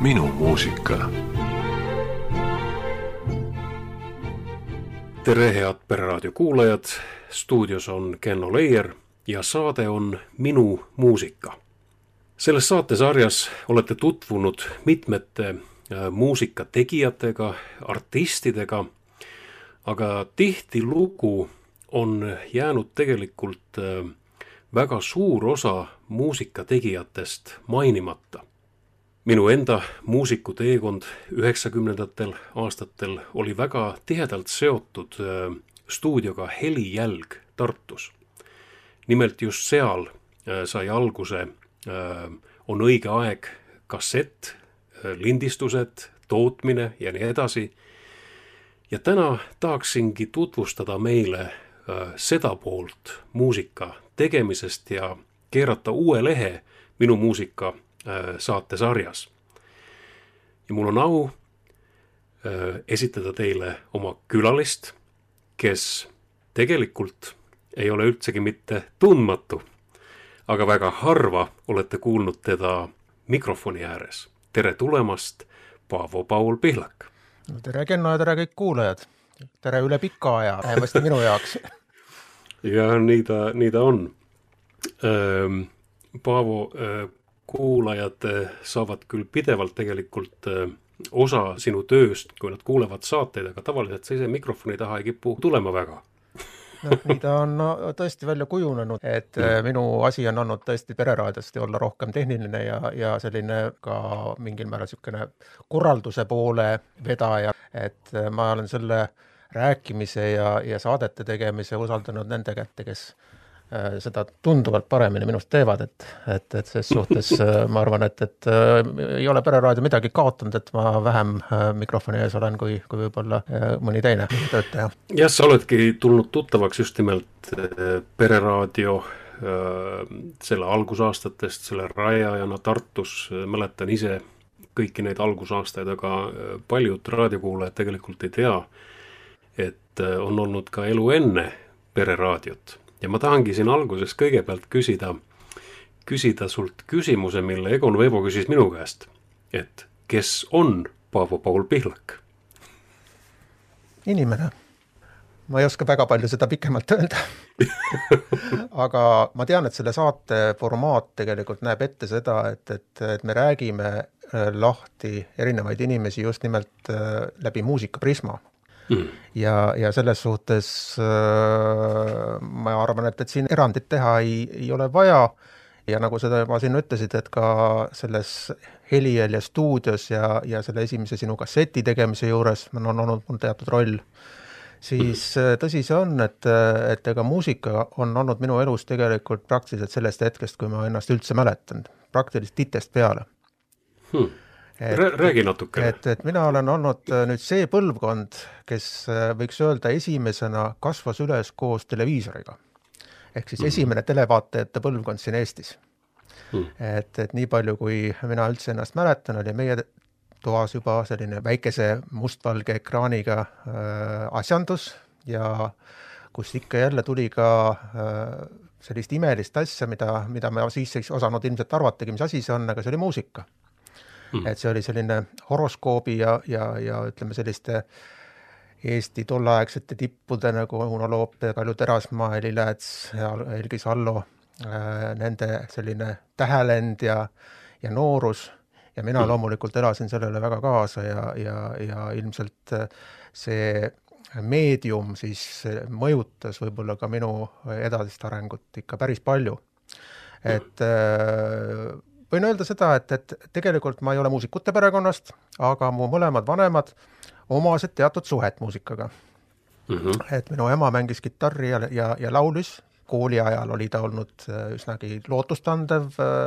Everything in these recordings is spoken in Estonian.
Minu muusika. Tere head Pereraadio kuulajad, stuudios on Kenno Leier ja saade on Minu muusika. Selles saatesarjas olete tutvunud mitmete muusikategijatega, artistidega, aga tihtilugu on jäänud tegelikult väga suur osa muusikategijatest mainimata. Minu enda muusikuteekond 90. aastatel oli väga tihedalt seotud stuudioga Helijälg Tartus. Nimelt just seal sai alguse On õige aeg kassett, lindistused, tootmine ja nii edasi. Ja täna tahaksingi tutvustada meile seda poolt muusika tegemisest ja keerata uue lehe Minu muusika saatesarjas. Ja mul on au esitada teile oma külalist, kes tegelikult ei ole üldsegi mitte tundmatu, aga väga harva olete kuulnud teda mikrofoni ääres. Tere tulemast, Paavo Paul Pihlak. Tere Kenno ja tere kõik kuulajad. Tere üle pika aja, vähemasti minu jaoks. Ja nii ta on. Paavo, kuulajad saavad küll pidevalt tegelikult osa sinu tööst, kui nad kuulevad saateid, aga tavaliselt sa ise mikrofoni taha ei kipu tulema väga. No, nii ta on tõesti välja kujunenud, et minu asi on olnud tõesti Pereraadiosti olla rohkem tehniline ja selline ka mingil määral niisugune korralduse poole vedaja, et ma olen selle rääkimise ja saadete tegemise usaldanud nende kätte, kes seda tunduvalt paremini minust teevad, et ses suhtes ma arvan, et ei ole Pereraadio midagi kaotanud, et ma vähem mikrofoni ees olen kui võib-olla mõni teine töötaja. Jah, sa oledki tulnud tuttavaks just nimelt Pereraadio selle algusaastatest, selle rajajana Tartus, mäletan ise kõiki neid algusaastaid, aga paljud raadiokuulajad tegelikult ei tea, et on olnud ka elu enne Pereraadiot. Ja ma tahangi siin alguses kõigepealt küsida sult küsimuse, mille Egon Veebo küsis minu käest, et kes on Paavo Paul Pihlak? Inimene. Ma ei oska väga palju seda pikemalt öelda. Aga ma tean, et selle saate formaat tegelikult näeb ette seda, et me räägime lahti erinevaid inimesi just nimelt läbi muusikaprisma. Ja selles suhtes ma arvan, et siin erandit teha ei ole vaja ja nagu seda juba siin ütlesid, et ka selles Helijälje stuudios ja selle esimese sinu kasseti tegemise juures on olnud mul teatud roll, siis tõsi see on, et ega muusika on olnud minu elus tegelikult praktiliselt sellest hetkest, kui ma ennast üldse mäletan, praktiliselt titest peale. Räägi natukene. Et mina olen olnud nüüd see põlvkond, kes võiks öelda esimesena kasvas üles koos televiisoriga. Ehk siis esimene televaatajate põlvkond siin Eestis. Et nii palju, kui mina üldse ennast mäletan, oli meie toas juba selline väikese mustvalge ekraaniga asjandus ja kus ikka jälle tuli ka sellist imelist asja, mida me siis ei osanud ilmselt arvatagi, mis asi see on, aga see oli muusika. Et see oli selline horoskoobi ja ütleme selliste Eesti tolleaegsete tippude nagu Uno Loop, Kalju Terasmaa, Heli Lääts, Helgi Sallo, nende selline tähelend ja noorus ja mina loomulikult elasin sellele väga kaasa ja ilmselt see meedium siis mõjutas võib-olla ka minu edasist arengut ikka päris palju. Et võin öelda seda, et tegelikult ma ei ole muusikute perekonnast, aga mu mõlemad vanemad omasid teatud suhet muusikaga. Et minu ema mängis kitarri ja laulis. Kooli ajal oli ta olnud üsnagi lootustandev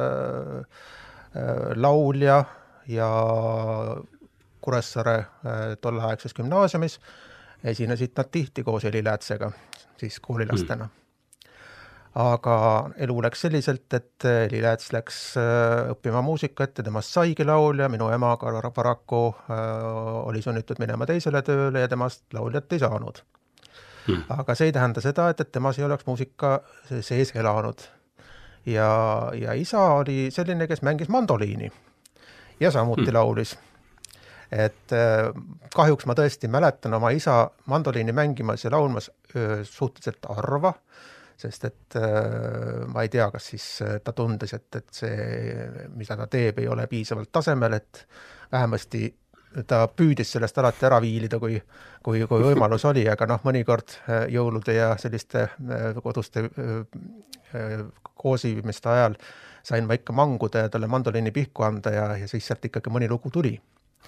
laulja ja Kuressaare tolleaegses gümnaasiumis esinesid nad tihti koos Heli Läätsega, siis koolilastena. Aga elu läks selliselt, et Heli Lääts läks õppima muusikat ja temast saigi laulja, minu ema paraku oli sunnitud minema teisele tööle ja temast lauljat ei saanud. Aga see ei tähenda seda, et temas ei oleks muusika sees elanud. Ja isa oli selline, kes mängis mandoliini. ja samuti laulis. Et kahjuks ma tõesti mäletan oma isa mandoliini mängimas ja laulmas suhteliselt harva, sest et ma ei tea, kas siis ta tundis, et see, mida ta teeb, ei ole piisavalt tasemel, et vähemasti ta püüdis sellest alati ära viilida, kui võimalus oli, aga mõnikord jõulude ja selliste koduste koosimiste ajal sain ma ikka manguda ja talle mandoliini pihku anda ja siis sealt ikkagi mõni lugu tuli.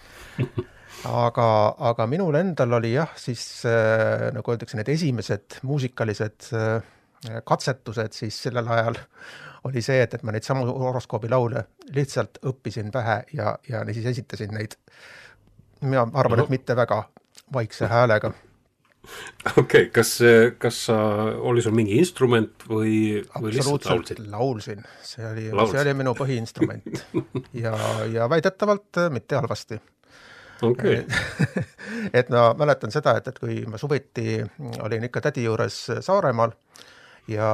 Aga minul endal oli jah, siis nagu öeldakse, need esimesed muusikalised katsetused siis sellel ajal oli see, et ma neid samu horoskoobi laule lihtsalt õppisin pähe ja siis esitasin neid. Mina arvan, et mitte väga vaikse häälega. Okei, kas oli sul mingi instrument või lihtsalt laulsid? Laulsin. See oli minu põhiinstrument ja väidetavalt mitte halvasti. Okay. Et ma mäletan seda, et kui ma suviti olin ikka tädi juures Saaremaal ja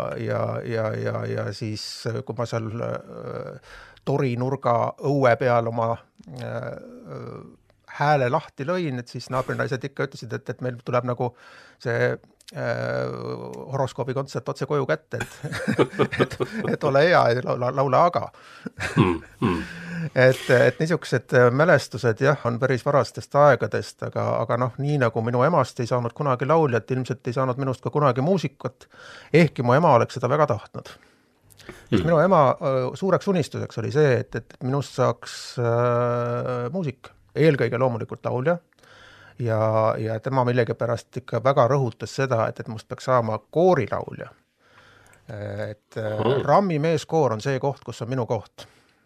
siis, kui ma seal torinurga õue peal oma hääle lahti lõin, et siis naabrinaised ikka ütlesid, et meil tuleb nagu see horoskoobi kontsert otse koju kätte, et ole hea ja laula aga. Et niisugused mälestused jah, on päris varastest aegadest, aga nii nagu minu emast ei saanud kunagi lauljat, ilmselt ei saanud minust ka kunagi muusikat, ehkki mu ema oleks seda väga tahtnud. Sest minu ema suureks unistuseks oli see, et minust saaks muusik, eelkõige loomulikult laulja, ja tema millegipärast ikka väga rõhutas seda, et must peaks saama koorilaulja. Et Rammi meeskoor on see koht, kus on minu koht.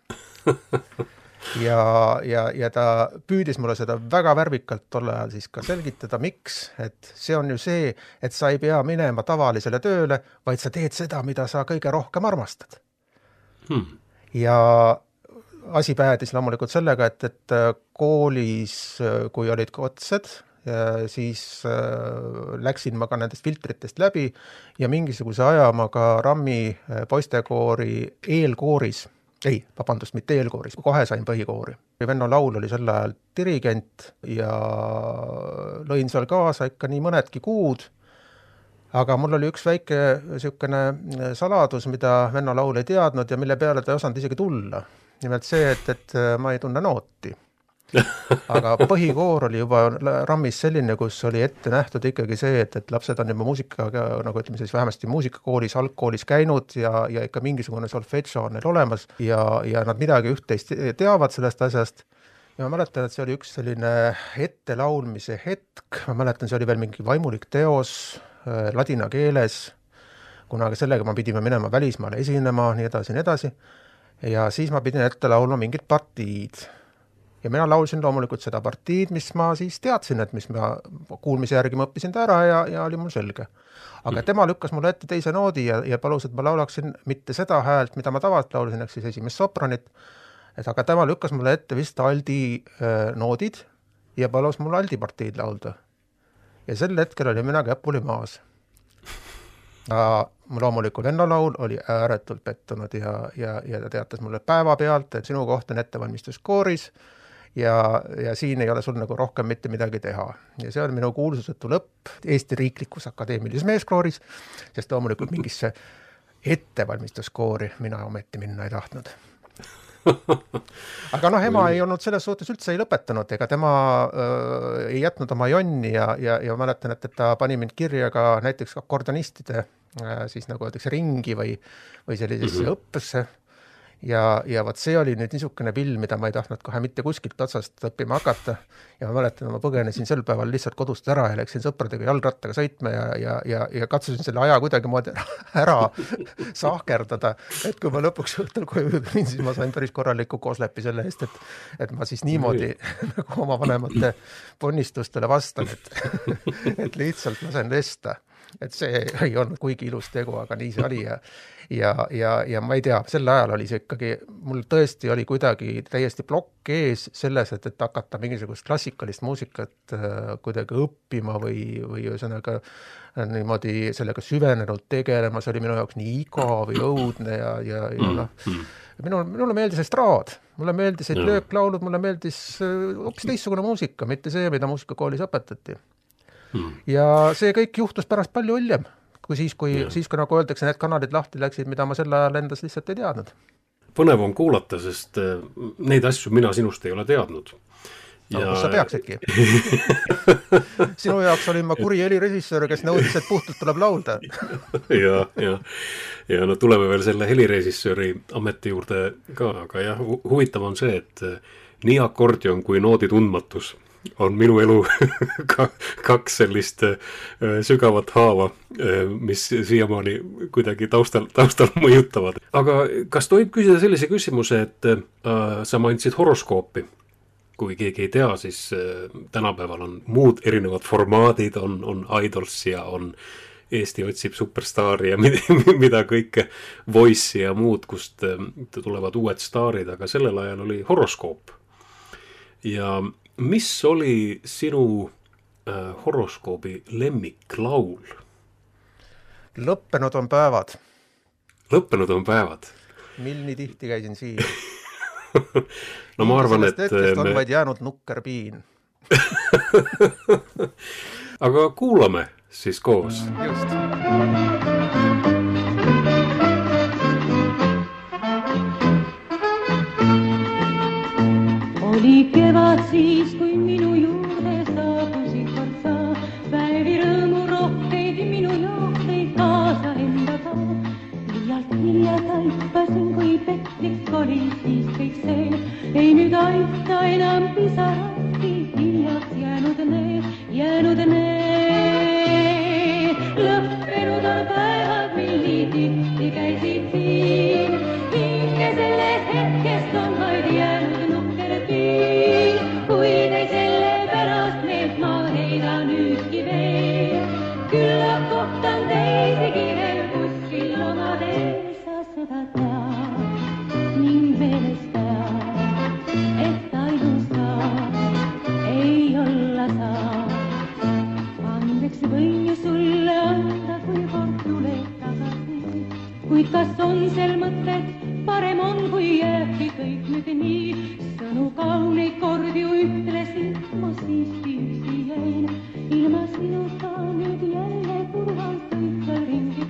Ja ta püüdis mulle seda väga värvikalt tolle ajal siis ka selgitada, miks, et see on ju see, et sa ei pea minema tavalisele tööle, vaid sa teed seda, mida sa kõige rohkem armastad. Ja asi päädis loomulikult sellega, et koolis, kui olid otsed, siis läksin ma ka nendest filtritest läbi ja mingisuguse aja ma ka Rammi poistekoori eelkooris, mitte eelkooris, kohe sain põhikoori. Venno Laul oli sel ajal dirigent ja lõin seal kaasa ikka nii mõnedki kuud, aga mul oli üks väike niisugune saladus, mida Venno Laul ei teadnud ja mille peale ta ei osanud isegi tulla. Nimelt see, et ma ei tunne nooti. Aga põhikoor oli juba Rammis selline, kus oli ette nähtud ikkagi see, et lapsed on juba muusikaga, nagu ütleme siis vähemasti muusikakoolis, algkoolis käinud ja ikka mingisugune solfedžo on neil olemas ja nad midagi üht-teist teavad sellest asjast. Ja ma mäletan, et see oli üks selline ettelaulmise hetk. Ma mäletan, see oli veel mingi vaimulik teos ladina keeles, kuna sellega ma pidime minema välismaale esinema, nii edasi. Ja siis ma pidin ette laulma mingid partiid. Ja mina laulsin loomulikult seda partiid, mis ma siis teadsin, et mis ma kuulmise järgi ma õppisin ta ära ja oli mul selge. Aga tema lükkas mulle ette teise noodi ja palus, et ma laulaksin mitte seda häält, mida ma tavaliselt laulsin, ehk siis esimest sopranit, aga tema lükkas mulle ette vist aldi noodid ja palus mulle aldi partiid laulda. Ja sel hetkel oli mina käpuli maas. Loomulikult Venno Laul oli ääretult pettunud ja ta teatas mulle päeva pealt, et sinu koht on ettevalmistuskooris ja siin ei ole sul nagu rohkem mitte midagi teha. Ja see on minu kuulsusetu lõpp Eesti Riiklikus Akadeemilises meeskooris, sest loomulikult mingisse ettevalmistuskoori mina ometi minna ei tahtnud. Aga ema ei olnud selles suhtes üldse ei lõpetanud, ega tema ei jätnud oma jonni ja mäletan, et ta pani mind kirja ka näiteks akordionistide siis nagu öeldakse ringi või sellisesse õppesse ja võt see oli nüüd niisugune pill, mida ma ei tahtnud kohe mitte kuskilt otsast õppima hakata ja ma mäletan, ma põgenesin sel päeval lihtsalt kodust ära ja läksin sõpradega jalgrattaga sõitma ja katsusin selle aja kuidagi moodi ära sahkerdada, et kui ma lõpuks õhtul koju tulin, siis ma sain päris korraliku kooslepi selle eest, et ma siis niimoodi nagu oma vanemate ponnistustele vastan, et lihtsalt lasen lesta. et see ei olnud kuigi ilus tegu, aga nii see oli ja ma ei tea, sel ajal oli see ikkagi, mul tõesti oli kuidagi täiesti plokk ees selles, et hakata mingisugust klassikalist muusikat kuidagi õppima või ühesõnaga niimoodi sellega süvenenud tegelema, see oli minu jaoks nii igav või õudne ja minule meeldis estraad, mulle meeldisid lööklaulud, mulle meeldis hoopis teistsugune muusika, mitte see, mida muusikakoolis õpetati. Ja see kõik juhtus pärast palju hiljem, kui nagu öeldakse, need kanalid lahti läksid, mida ma sel ajal endas lihtsalt ei teadnud. Põnev on kuulata, sest neid asju mina sinust ei ole teadnud. Kus sa peaksidki? Sinu jaoks olin ma kuri helirežissöör, kes nõudis, et puhtalt tuleb laulda. ja no tuleme veel selle helirežissööri ameti juurde ka, aga jah, huvitav on see, et nii akordion kui noodi tundmatus on minu elu kaks sellist sügavat haava, mis siiamaani kuidagi taustal mõjutavad. Aga kas tohib küsida sellise küsimuse, et sa mainisid horoskoopi? Kui keegi ei tea, siis tänapäeval on muud erinevad formaadid, on Idols ja on Eesti otsib superstaari ja mida kõike, Voice ja muud, kust tulevad uued staarid, aga sellel ajal oli horoskoop. Ja mis oli sinu horoskoobi lemmiklaul? Lõppenud on päevad. Lõppenud on päevad. Mil nii tihti käisin siin? No ma arvan, et on vaid jäänud nukker piin. Aga kuulame siis koos. Just. Oli kevad siis, kui minu juurde saabusid kord sa, päevi rõõmu rohkeid minu jookseid kaasa endaga. Liialt hilja taipasin, kui petlik oli siis kõik see, ei nüüd aita enam pisarati, hiljaks jäänud need. Lõppenud on päevad, mil nii tihti käisid siin, hinge sellest hetkest on vaid jäänud kuid ei selle pärast meelt ma heida nüüdki veel. Küllap kohtan teisegi veel kuskil omades, sa seda tead ning meelest tead, et ainus saab ei olla saab. Andeks võin ju sulle anda, kui kord tuled tagasi, kuid kas on sel mõtet, parem on, kui jääbki kõik nüüd nii. Sõnu kauneid kordi ütlesin, ma siiski üksi jäin. Ilma sinuta nüüd jälle kurvalt üksel ringi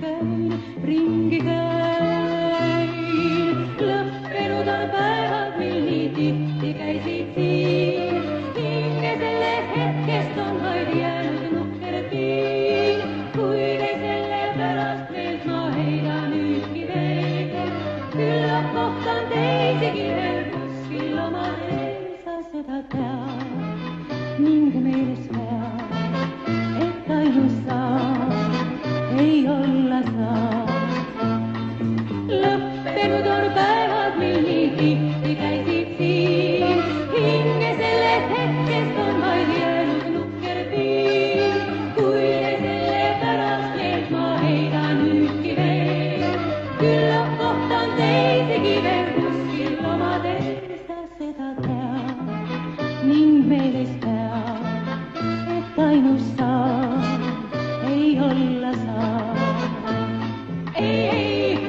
käin. Lõppenud on päevad, mil nii tihti käisid siin. Hinge sellest hetkest on vaid jäänud nukker piin, kuid ei selle pärast meelt ma heida nüüdki veel. Küllap kohtan teisegi veel kuskil omades, sa seda tead ning meeles pead, et ainus saab ei olla saab. Lõppenud on päevad, mil nii tihti käisid siin, hinge sellest hetkest on vaid jäänud nukker piin, kuid ei selle pärast meelt ma heida nüüdki veel. Küllap kohtan teisegi veel kuskil omades, sa seda tead ning meeles pead, et ainus saab ei olla saab. Ei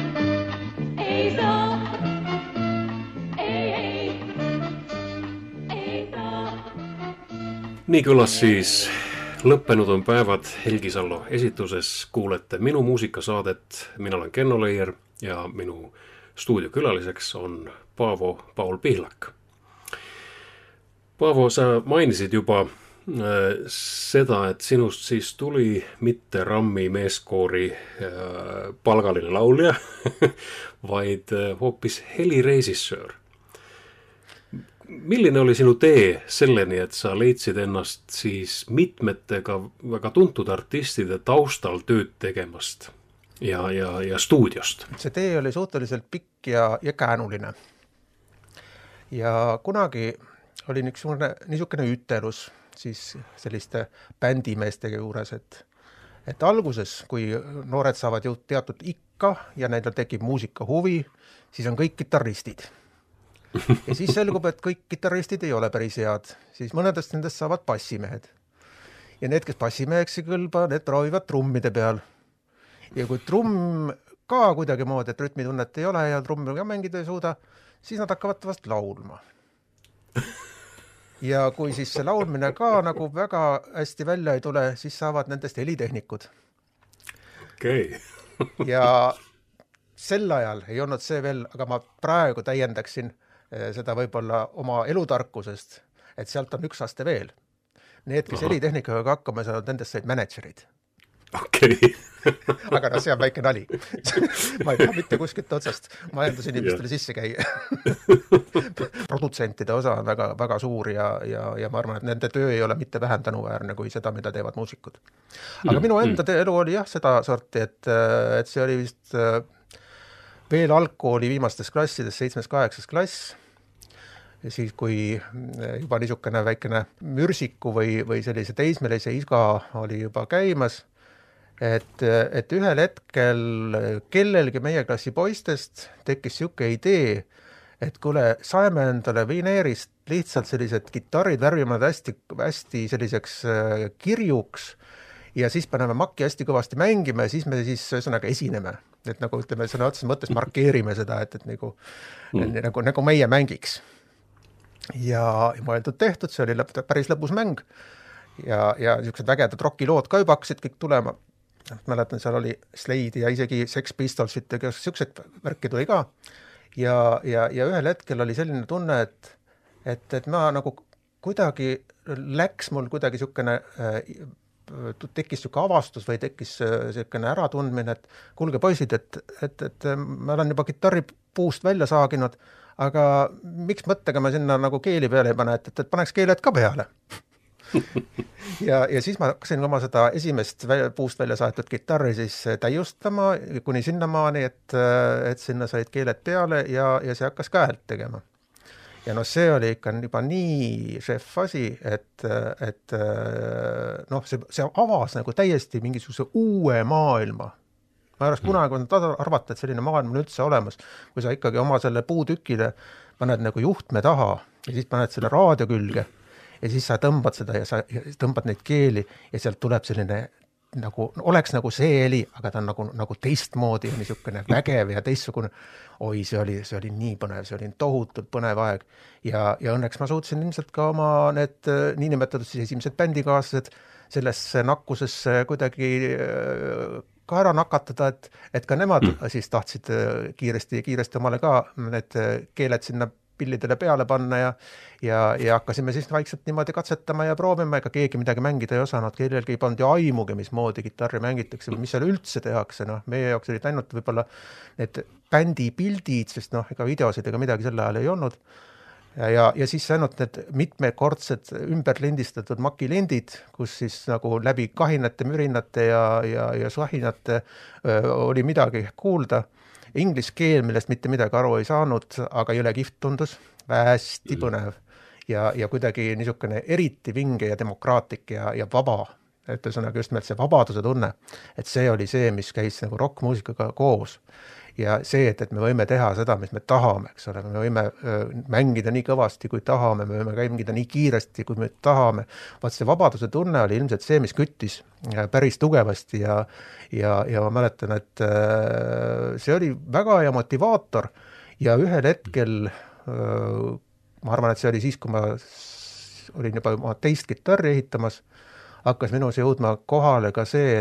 saa, ei saa. Nii kõlas siis Lõppenud on päevad Helgi Sallo esituses. Kuulete minu muusikasaadet, mina olen Kenno Leier ja minu stuudiokülaliseks on Paavo Paul Pihlak. Paavo, sa mainisid juba seda, et sinust siis tuli mitte Rammi meeskoori palgaline laulja, vaid hoopis helirežissöör. Milline oli sinu tee selleni, et sa leidsid ennast siis mitmetega väga tuntud artistide taustal tööd tegemast ja stuudiost? See tee oli suhteliselt pikk ja käänuline. Ja kunagi oli niisugune ütelus siis selliste bändimeestega juures, et alguses, kui noored saavad ju teatud ikka ja nendel tekib muusika huvi, siis on kõik kitarristid. Ja siis selgub, et kõik kitarristid ei ole päris head, siis mõnedest nendest saavad bassimehed. Ja need, kes bassimeheks ei kõlba, need proovivad trummide peal. Ja kui trumm ka kuidagi moodi, et rütmitunnet ei ole ja trummi ka mängida ei suuda, siis nad hakkavad vast laulma. Ja kui siis see laulmine ka nagu väga hästi välja ei tule, siis saavad nendest helitehnikud. Okei. Ja sel ajal ei olnud see veel, aga ma praegu täiendaksin seda võib-olla oma elutarkusest, et sealt on üks aste veel. Need, kes helitehnikaga hakkama saavad, nendest said managerid. Okei. Aga no see on väike nali. Ma ei taha mitte kuskilt otsast majandusinimestele sisse käia. Produtsentide osa on väga, väga suur ja ma arvan, et nende töö ei ole mitte vähem tänuväärne kui seda, mida teevad muusikud. Aga minu enda elu oli jah seda sorti, et see oli vist veel algkooli viimastes klassides, 7.-8. klass, ja siis kui juba niisugune väikene mürsiku või sellise teismelise iga oli juba käimas, et ühel hetkel kellelgi meie klassi poistest tekkis siuke idee, et kuule, saeme endale vineerist lihtsalt sellised kitarrid värvimad hästi selliseks kirjuks ja siis paneme makki hästi kõvasti mängima ja siis me ühesõnaga esineme. Et nagu ütleme, sõna otseses mõttes markeerime seda, et nagu meie mängiks. Ja mõeldud tehtud, see oli päris lõbus mäng ja niisugused vägedad rockilood ka juba hakkasid kõik tulema. Mäletan, seal oli Slade ja isegi Sex Pistolsit ja niisugused värki tuli ka. Ja ühel hetkel oli selline tunne, et ma nagu kuidagi läks mul kuidagi niisugune tekkis niisugune avastus või tekkis niisugune äratundmine, et kuulge poisid, et ma olen juba kitarri puust välja saaginud, aga miks mõttega ma sinna nagu keeli peale ei pane, et paneks keeled ka peale. ja siis ma hakkasin oma seda esimest puust välja saadetud kitarri siis täiustama kuni sinnamaani, et sinna said keeled peale ja see hakkas ka häält tegema. Ja no see oli ikka juba nii šef asi, et noh, see avas nagu täiesti mingisuguse uue maailma. Ma ei oleks kunagi arvata, et selline maailm on üldse olemas, kui sa ikkagi oma selle puutükile paned nagu juhtme taha ja siis paned selle raadio külge ja siis sa tõmbad seda ja sa tõmbad neid keeli ja sealt tuleb selline nagu, oleks nagu see heli, aga ta on nagu teistmoodi ja niisugune vägev ja teistsugune. Oi, see oli nii põnev, see oli tohutult põnev aeg ja õnneks ma suutsin ilmselt ka oma need niinimetatud siis esimesed bändikaaslased sellesse nakkusesse kuidagi ka ära nakatada, et ka nemad siis tahtsid kiiresti omale ka need keeled sinna pillidele peale panna ja hakkasime siis vaikselt niimoodi katsetama ja proovima, ega keegi midagi mängida ei osanud, kellelgi ei pannud ju aimugi, mismoodi kitarri mängitakse või mis seal üldse tehakse, meie jaoks olid ainult võib-olla need bändi pildid, sest ega videosid ega midagi selle ajal ei olnud ja siis ainult need mitmekordsed ümberlindistatud makilindid, kus siis nagu läbi kahinate, mürinate ja suahinate oli midagi kuulda. Inglise keel, millest mitte midagi aru ei saanud, aga jõle kihvt tundus, hästi põnev ja kuidagi niisugune eriti vinge ja demokraatlik ja vaba, et ühesõnaga just nimelt see vabaduse tunne, et see oli see, mis käis nagu rockmuusikaga koos ja see, et me võime teha seda, mis me tahame, eks ole, me võime mängida nii kõvasti, kui tahame, me võime mängida nii kiiresti, kui me tahame. Vaat see vabaduse tunne oli ilmselt see, mis küttis päris tugevasti ja ma mäletan, et see oli väga hea motivaator ja ühel hetkel, ma arvan, et see oli siis, kui ma olin juba oma teist kitarri ehitamas, hakkas minus jõudma kohale ka see,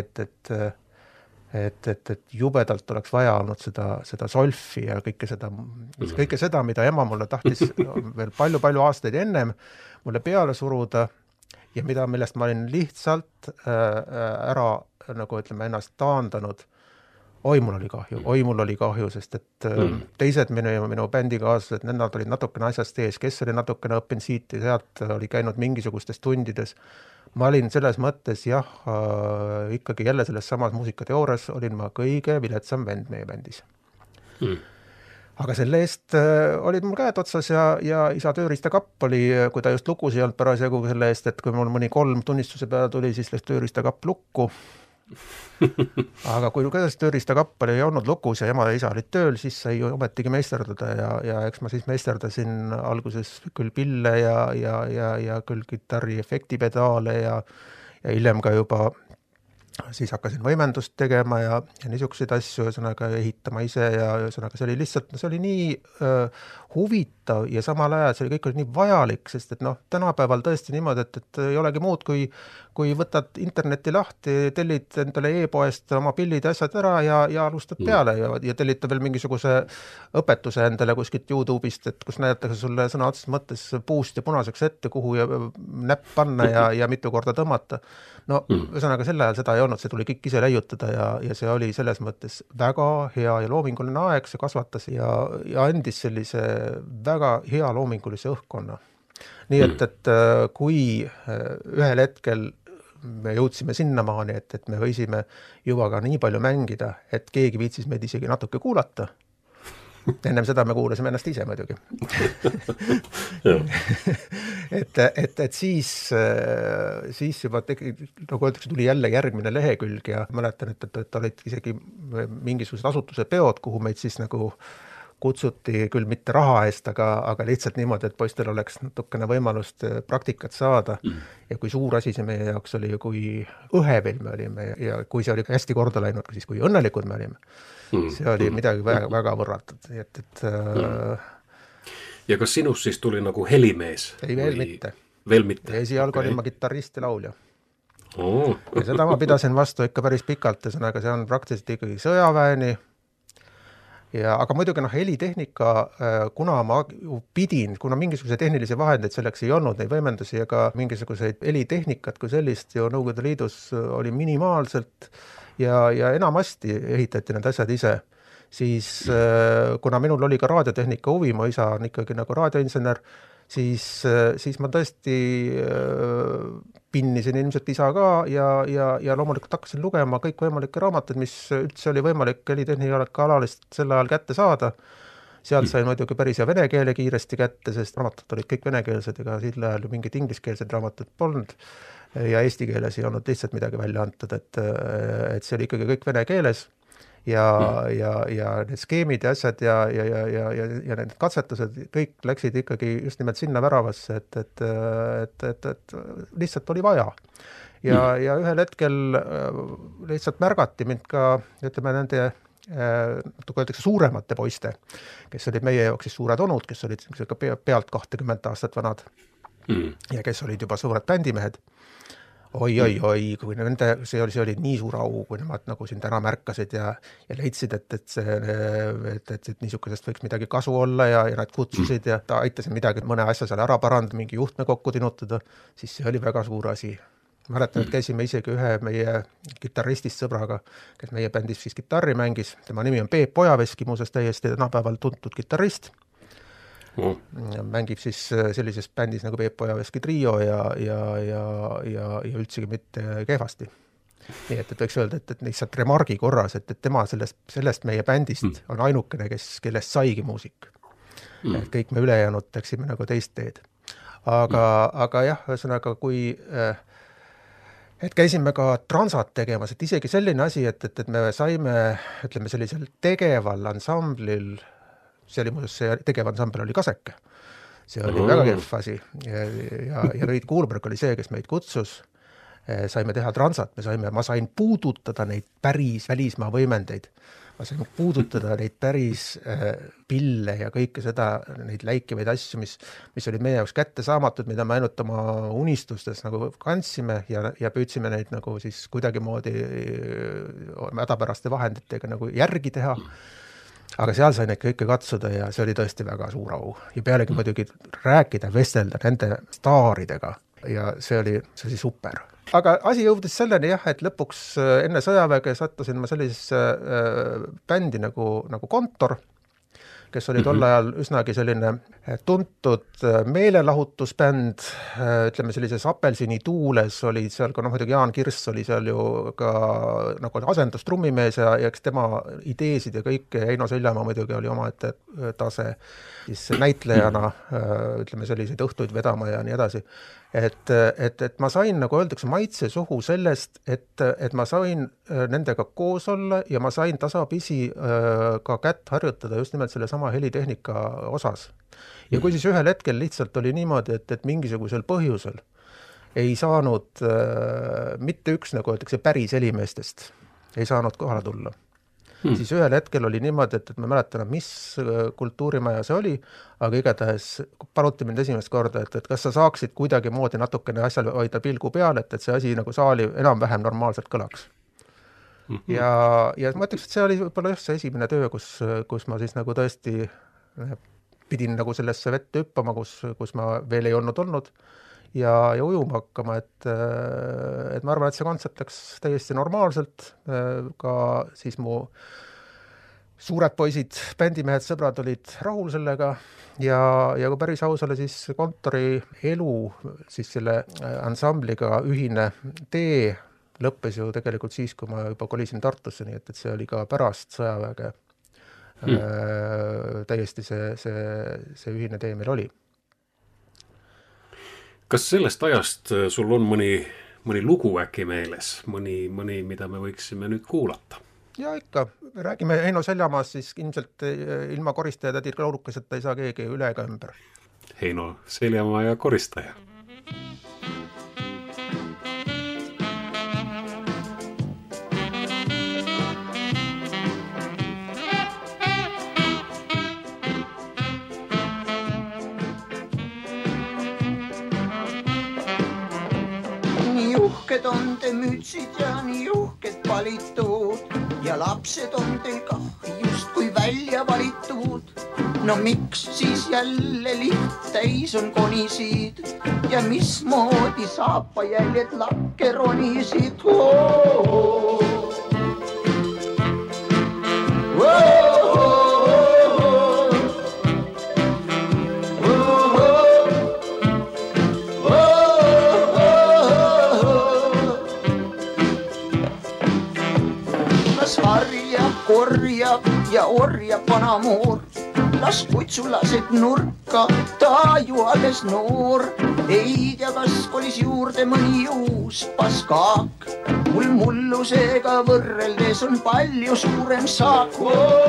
et jubedalt oleks vaja olnud seda solfi ja kõike seda, mida ema mulle tahtis veel palju aastaid ennem mulle peale suruda ja millest ma olin lihtsalt ära, nagu ütleme, ennast taandanud. Oi, mul oli kahju, sest et teised minu bändikaaslased, nad olid natukene asjast ees, kes oli natukene õppinud siit ja sealt, oli käinud mingisugustes tundides. Ma olin selles mõttes, ikkagi jälle selles samas muusikateoorias olin ma kõige viletsam vend meie bändis. Aga selle eest olid mul käed otsas ja isa tööriistakapp oli, kui ta just lukus ei olnud parasjagu selle eest, et kui mul mõni 3 tunnistuse peale tuli, siis läks tööriistakapp lukku aga kui tööriistakapp oli olnud lukus ja ema ja isa olid tööl, siis sai ju ometigi meisterdada ja eks ma siis meisterdasin alguses küll pille ja küll kitarri efektipedaale ja hiljem ka juba siis hakkasin võimendust tegema ja niisuguseid asju, ühesõnaga ehitama ise ja ühesõnaga see oli lihtsalt, see oli nii huvitav ja samal ajal see kõik oli nii vajalik, sest et tänapäeval tõesti niimoodi, et ei olegi muud, kui võtad interneti lahti, tellid endale e-poest oma pillid ja asjad ära ja alustad peale ja tellid veel mingisuguse õpetuse endale kuskilt YouTube'ist, et kus näidatakse sulle sõna otseses mõttes puust ja punaseks ette, kuhu näpp panna ja mitu korda tõmmata. Ühesõnaga sel ajal seda ei olnud, see tuli kõik ise leiutada ja see oli selles mõttes väga hea ja loominguline aeg, see kasvatas ja andis sellise väga hea loomingulise õhkkonna. Nii et kui ühel hetkel me jõudsime sinnamaani, et me võisime juba ka nii palju mängida, et keegi viitsis meid isegi natuke kuulata. Ennem seda me kuulasime ennast ise muidugi. et siis juba nagu öeldakse, tuli jälle järgmine lehekülg ja mäletan, et olid isegi mingisugused asutuse peod, kuhu meid siis nagu kutsuti küll mitte raha eest, aga lihtsalt niimoodi, et poistel oleks natukene võimalust praktikat saada. Ja kui suur asi see meie jaoks oli ja kui õhevel me olime ja kui see oli hästi korda läinud, siis kui õnnelikud me olime. See oli midagi väga, väga võrratud. Ja kas sinust siis tuli nagu helimees? Ei, veel mitte. Veel mitte? Ja esialgu olin ma kitarrist ja laulja. Ja seda ma pidasin vastu ikka päris pikalt, aga see on praktiliselt ikkagi sõjaväeni. Aga muidugi helitehnika, kuna ma pidin, kuna mingisuguse tehnilisi vahendeid selleks ei olnud, neid võimendusi ega mingisuguseid helitehnikat kui sellist ju Nõukogude Liidus oli minimaalselt ja enamasti ehitati need asjad ise, siis kuna minul oli ka raadiotehnika huvi, mu isa on ikkagi nagu raadioinsener, siis ma tõesti pinnisin ilmselt isa ka ja loomulikult hakkasin lugema kõik võimalikke raamatud, mis üldse oli võimalik helitehnika alalist sel ajal kätte saada. Sealt sain muidugi päris ja vene keele kiiresti kätte, sest raamatud olid kõik venekeelsed, ega sel ajal ju mingid ingliskeelsed raamatud polnud ja eesti keeles ei olnud lihtsalt midagi välja antud, et see oli ikkagi kõik vene keeles. Ja need skeemid ja asjad ja need katsetused kõik läksid ikkagi just nimelt sinna väravasse, et lihtsalt oli vaja. Ja ühel hetkel lihtsalt märgati mind ka, ütleme, nende nagu öeldakse suuremate poiste, kes olid meie jaoks siis suured onud, kes olid pealt 20 aastat vanad ja kes olid juba suured bändimehed. Oi, kui see oli nii suur au, kui nemad nagu siin täna märkasid ja leidsid, et niisugusest võiks midagi kasu olla ja nad kutsusid ja ta aitasid midagi, mõne asja seal ära parandada, mingi juhtme kokku tinutada, siis see oli väga suur asi. Mäletan, et käisime isegi ühe meie kitarristist sõbraga, kes meie bändis siis kitarri mängis, tema nimi on Peep Ojaveski, muuseas täiesti tänapäeval tuntud kitarrist. Mängib siis sellises bändis nagu Peep Ojaveski trio ja üldsegi mitte kehvasti. Nii et võiks öelda, et lihtsalt remargi korras, et tema sellest meie bändist on ainukene, kellest saigi muusik. Et kõik me ülejäänud läksime nagu teist teed. Aga jah, ühesõnaga, kui et käisime ka transat tegemas, et isegi selline asi, et me saime, ütleme, sellisel tegeval ansamblil, see tegevansambel oli Kaseke. See oli väga kehv asi ja Rõid Kuulberg oli see, kes meid kutsus. Saime teha transat, ma sain puudutada neid päris välismaa võimendeid. Ma sain puudutada neid päris pille ja kõike seda, neid läikivaid asju, mis olid meie jaoks kättesaamatud, mida me ainult oma unistustes nagu kandsime ja püüdsime neid nagu siis kuidagi moodi hädapäraste vahenditega nagu järgi teha. Aga seal sain neid kõike katsuda ja see oli tõesti väga suur au. Ja pealegi muidugi rääkida, vestelda nende staaridega ja see oli super. Aga asi jõudis selleni jah, et lõpuks enne sõjaväge sattusin ma sellisesse bändi nagu Kontor, kes oli tol ajal üsnagi selline tuntud meelelahutusbänd, ütleme sellises apelsini tuules oli seal ka, muidugi Jaan Kirss oli seal ju ka nagu asendustrummimees ja eks tema ideesid ja kõike, Eino Seljamaa muidugi oli omaette tase, siis näitlejana, ütleme selliseid õhtuid vedama ja nii edasi. et ma sain, nagu öeldakse, maitse suhu sellest, et ma sain nendega koos olla ja ma sain tasapisi ka kätt harjutada just nimelt selle sama helitehnika osas. Ja kui siis ühel hetkel lihtsalt oli niimoodi, et mingisugusel põhjusel ei saanud mitte üks, nagu öeldakse, päris helimeestest ei saanud kohale tulla. Siis ühel hetkel oli niimoodi, et ma mäletan, mis kultuurimaja see oli, aga igatahes paluti mind esimest korda, et kas sa saaksid kuidagi moodi natukene asjal hoida pilgu peal, et see asi nagu saali enam-vähem normaalselt kõlaks. Ja ma ütleks, et see oli võib-olla just see esimene töö, kus ma siis nagu tõesti pidin nagu sellesse vette hüppama, kus ma veel ei olnud ja ujuma hakkama, et ma arvan, et see kontsert läks täiesti normaalselt, ka siis mu suured poisid, bändimehed, sõbrad olid rahul sellega ja kui päris ausale, siis kontori elu siis selle ansambliga ühine tee lõppes ju tegelikult siis, kui ma juba kolisin Tartusse, nii et see oli ka pärast sõjaväge täiesti see ühine tee meil oli. Kas sellest ajast sul on mõni lugu äkki meeles, mõni, mida me võiksime nüüd kuulata? Ja ikka, räägime Heino Seljamaast, siis ilmselt ilma koristaja tädi laulukeseta ei saa keegi üle ega ümber. Heino Seljamaa ja koristaja. Uhked on te mütsid ja nii uhked valitud ja lapsed on teil kah just kui välja valitud. No miks siis jälle liht täis on konisid ja mismoodi saapajäljed lakke ronisid? Korjab ja orjab vanamoor, las kutsulased nurka, ta ju alles noor. Ei tea, kas kolis juurde mõni uus paskaak, mul mullusega võrreldes on palju suurem saak.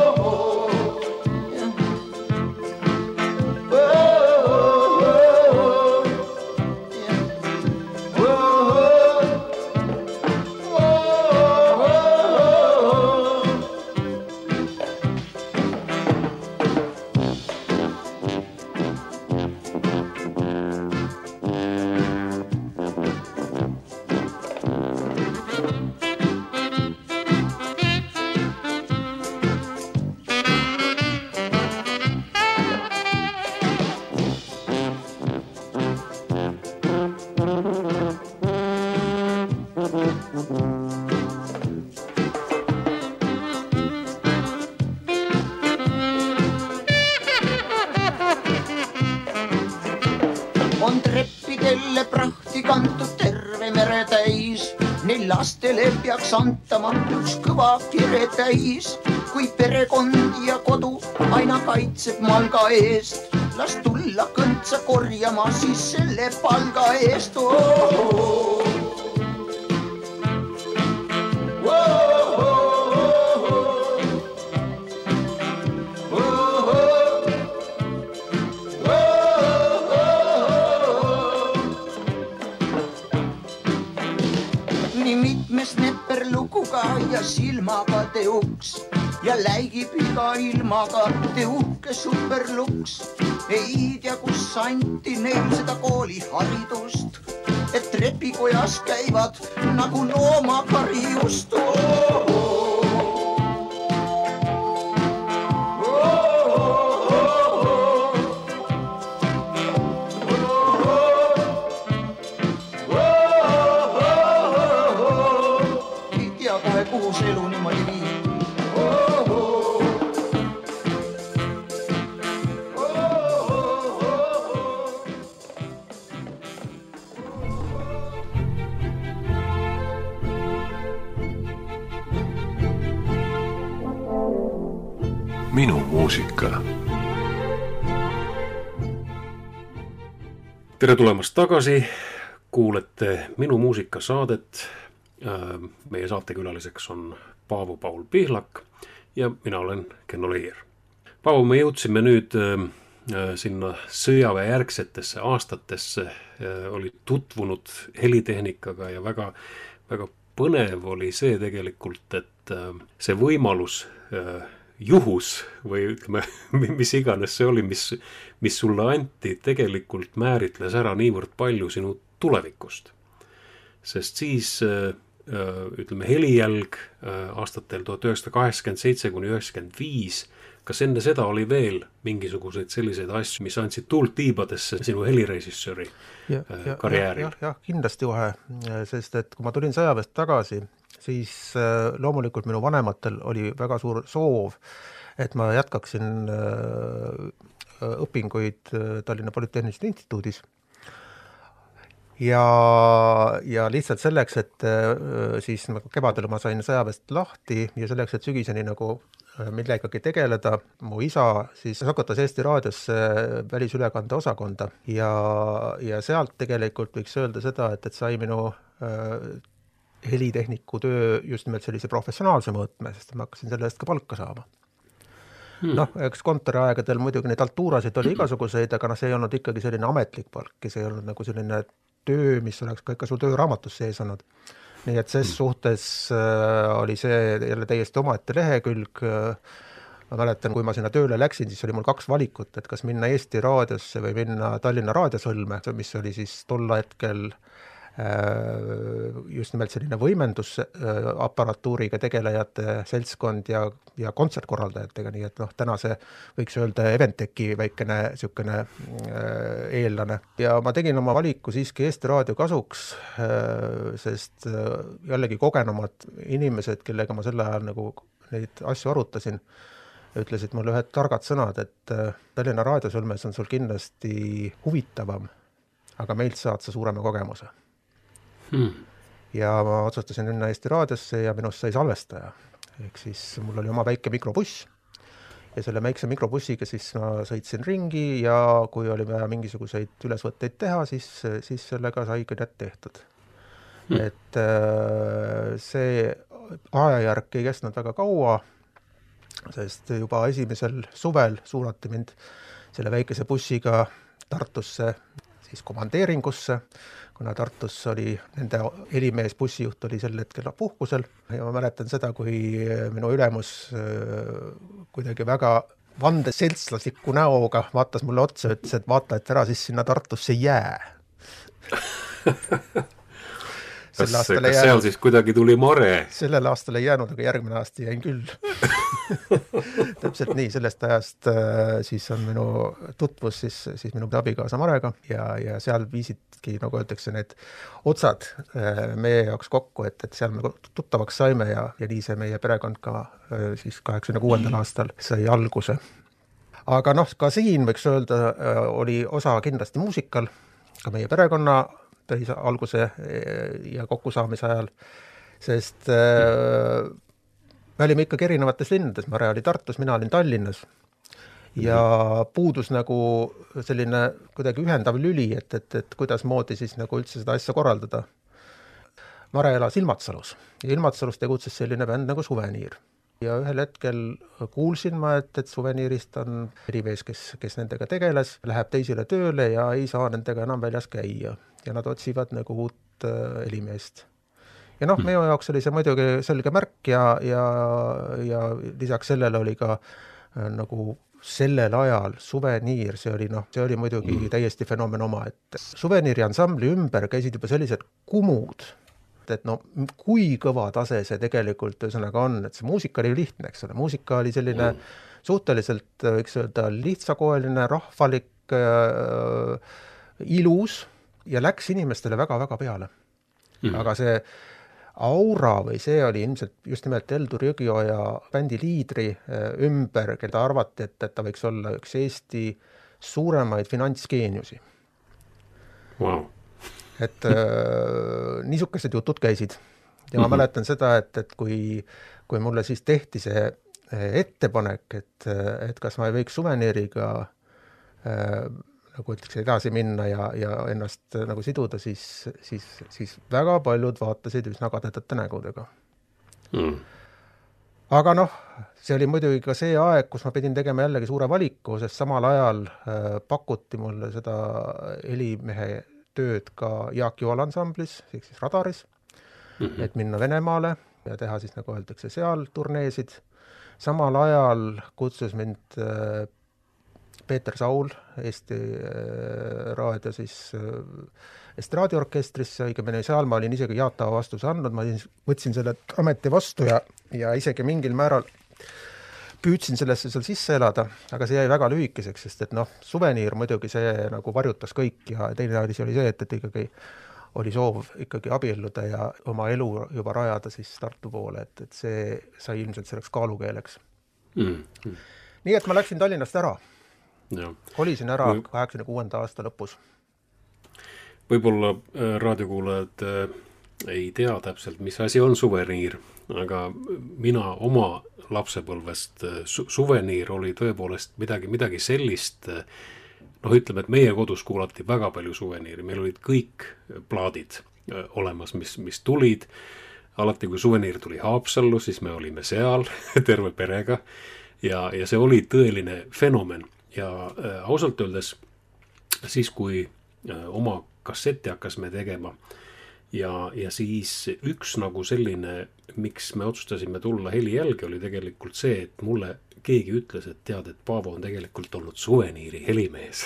On treppidelle prahti kantud terve mere täis, neil lastele peaks antama üks kõva kire täis. Kui perekond ja kodu aina kaitseb malga eest, las tulla kõntsa korjama siis selle palga eest. Ja silmaga teuks ja läigib iga ilmaga teuke superluks. Ei tea, kus anti neil seda kooliharidust, et trepikojas käivad nagu loomakari just. Kuhu see elu niimoodi viib? Minu muusika. Tere tulemast tagasi kuulete Minu muusikasaadet. Meie saatekülaliseks on Paavo Paul Pihlak ja mina olen Kenno Leier. Paavo, me jõudsime nüüd sinna sõjaväejärgsetesse aastatesse, oli tutvunud helitehnikaga ja väga, väga põnev oli see tegelikult, et see võimalus, juhus või ütleme, mis iganes see oli, mis sulle anti, tegelikult määritles ära niivõrd palju sinu tulevikust. Sest siis, ütleme, helijälg aastatel 1987–1995, kas enne seda oli veel mingisuguseid selliseid asju, mis andsid tuult tiibadesse sinu helirežissööri karjääril? Jah, kindlasti kohe, sest et kui ma tulin sõjaväest tagasi, siis loomulikult minu vanematel oli väga suur soov, et ma jätkaksin õpinguid Tallinna Polütehnilises Instituudis. Ja lihtsalt selleks, et siis kevadel ma sain sõjaväest lahti ja selleks, et sügiseni nagu millegagi tegeleda, mu isa siis hakutas Eesti Raadiosse välisülekande osakonda ja sealt tegelikult võiks öelda seda, et sai minu helitehniku töö just nimelt sellise professionaalse mõõtme, sest ma hakkasin selle eest ka palka saama. Noh, eks kontoriaegadel muidugi neid altuurasid oli igasuguseid, aga see ei olnud ikkagi selline ametlik palk ja see ei olnud nagu selline töö, mis oleks ka ikka su tööraamatus sees olnud. Nii et ses suhtes oli see jälle täiesti omaette lehekülg. Ma mäletan, kui ma sinna tööle läksin, siis oli mul 2 valikut, et kas minna Eesti Raadiosse või minna Tallinna Raadiosõlme, mis oli siis tol hetkel just nimelt selline võimendusapparatuuriga tegelejate seltskond ja kontsertkorraldajatega, nii et täna see võiks öelda Eventeki väikene sükene eellane. Ja ma tegin oma valiku siiski Eesti Raadio kasuks, sest jällegi kogenumad inimesed, kellega ma selle ajal nagu neid asju arutasin, ütlesid mulle ühed targad sõnad, et Tallinna Raadiosõlmes on sul kindlasti huvitavam, aga meilt saad sa suurema kogemuse. Ja ma otsustasin minna Eesti Raadiosse ja minust sai salvestaja. Ehk siis mul oli oma väike mikrobuss ja selle väikse mikrobussiga siis ma sõitsin ringi ja kui oli vaja mingisuguseid ülesvõtteid teha, siis sellega sai kõnet tehtud. Et see ajajärk ei kestnud väga kaua, sest juba esimesel suvel suunati mind selle väikese bussiga Tartusse siis komandeeringusse, kuna Tartus oli nende helimees bussijuht oli sel hetkel puhkusel ja ma mäletan seda, kui minu ülemus kuidagi väga vandeseltslasliku näoga vaatas mulle otsa ja ütles, et vaata, et ära siis sinna Tartusse jää. Kas seal siis kuidagi tuli mare? Sellel aastal ei jäänud, aga järgmine aasta jäin küll. Täpselt nii, sellest ajast siis on minu tutvus siis minu abikaasa Marega ja seal viisidki, nagu öeldakse, need otsad meie jaoks kokku, et seal me tuttavaks saime ja nii see meie perekond ka siis 86. aastal sai alguse. Aga ka siin võiks öelda, oli osa kindlasti muusikal, ka meie perekonna tõis alguse ja kokkusaamise ajal, sest me olime ikkagi erinevates linnades, Mare oli Tartus, mina olin Tallinnas ja puudus nagu selline kuidagi ühendav lüli, et kuidas moodi siis nagu üldse seda asja korraldada. Mare elas Ilmatsalus ja Ilmatsalus tegutses selline bänd nagu Suveniir. Ja ühel hetkel kuulsin ma, et Suveniirist on erimees, kes nendega tegeles, läheb teisele tööle ja ei saa nendega enam väljas käia. Ja nad otsivad nagu uut helimeest. Ja meie jaoks oli see muidugi selge märk ja lisaks sellele oli ka nagu sellel ajal Suveniir, see oli muidugi täiesti fenomen oma, et Suveniiri ansambli ümber käisid juba sellised kumud, et kui kõva tase see tegelikult ühesõnaga on, et see muusika oli lihtne, eks ole, muusika oli selline suhteliselt, võiks öelda, lihtsakoeline, rahvalik, ilus ja läks inimestele väga-väga peale. Aga see aura või see oli ilmselt just nimelt Eldur Jõgioja bändi liidri ümber, keda arvati, et ta võiks olla üks Eesti suuremaid finantsgeeniusi. Wow. Et niisugused jutud käisid. Ja ma mäletan seda, et kui mulle siis tehti see ettepanek, et kas ma ei võiks Suveniiriga nagu ütleks edasi minna ja ennast nagu siduda, siis väga paljud vaatasid üsna kadedate nägudega. Aga noh, see oli muidugi ka see aeg, kus ma pidin tegema jällegi suure valiku, sest samal ajal pakuti mulle seda helimehe tööd ka Jaak Joala ansamblis, ehk siis Radaris, et minna Venemaale ja teha siis, nagu öeldakse, seal turneesid. Samal ajal kutsus mind Peeter Saul Eesti raadio siis estraadiorkestrisse, õigemini seal ma olin isegi jaatava vastuse andnud, ma võtsin selle ameti vastu ja isegi mingil määral püüdsin sellesse seal sisse elada, aga see jäi väga lühikeseks, sest et noh, suveniir muidugi see nagu varjutas kõik ja teine asi oli see, et ikkagi oli soov ikkagi abielluda ja oma elu juba rajada siis Tartu poole, et see sai ilmselt selleks kaalukeeleks. Nii et ma läksin Tallinnast ära. Kolisin ära 86. aasta lõpus. Võib-olla raadiokuulajad ei tea täpselt, mis asi on suveniir, aga mina oma lapsepõlvest suveniir oli tõepoolest midagi sellist, noh ütleme, et meie kodus kuulati väga palju suveniiri, meil olid kõik plaadid olemas, mis tulid, alati kui suveniir tuli Haapsallu, siis me olime seal terve perega ja see oli tõeline fenomen ja ausalt öeldes siis, kui oma kasseti hakkas me tegema ja siis üks nagu selline, miks me otsustasime tulla Helijälge, oli tegelikult see, et mulle keegi ütles, et tead, et Paavo on tegelikult olnud suveniiri helimees.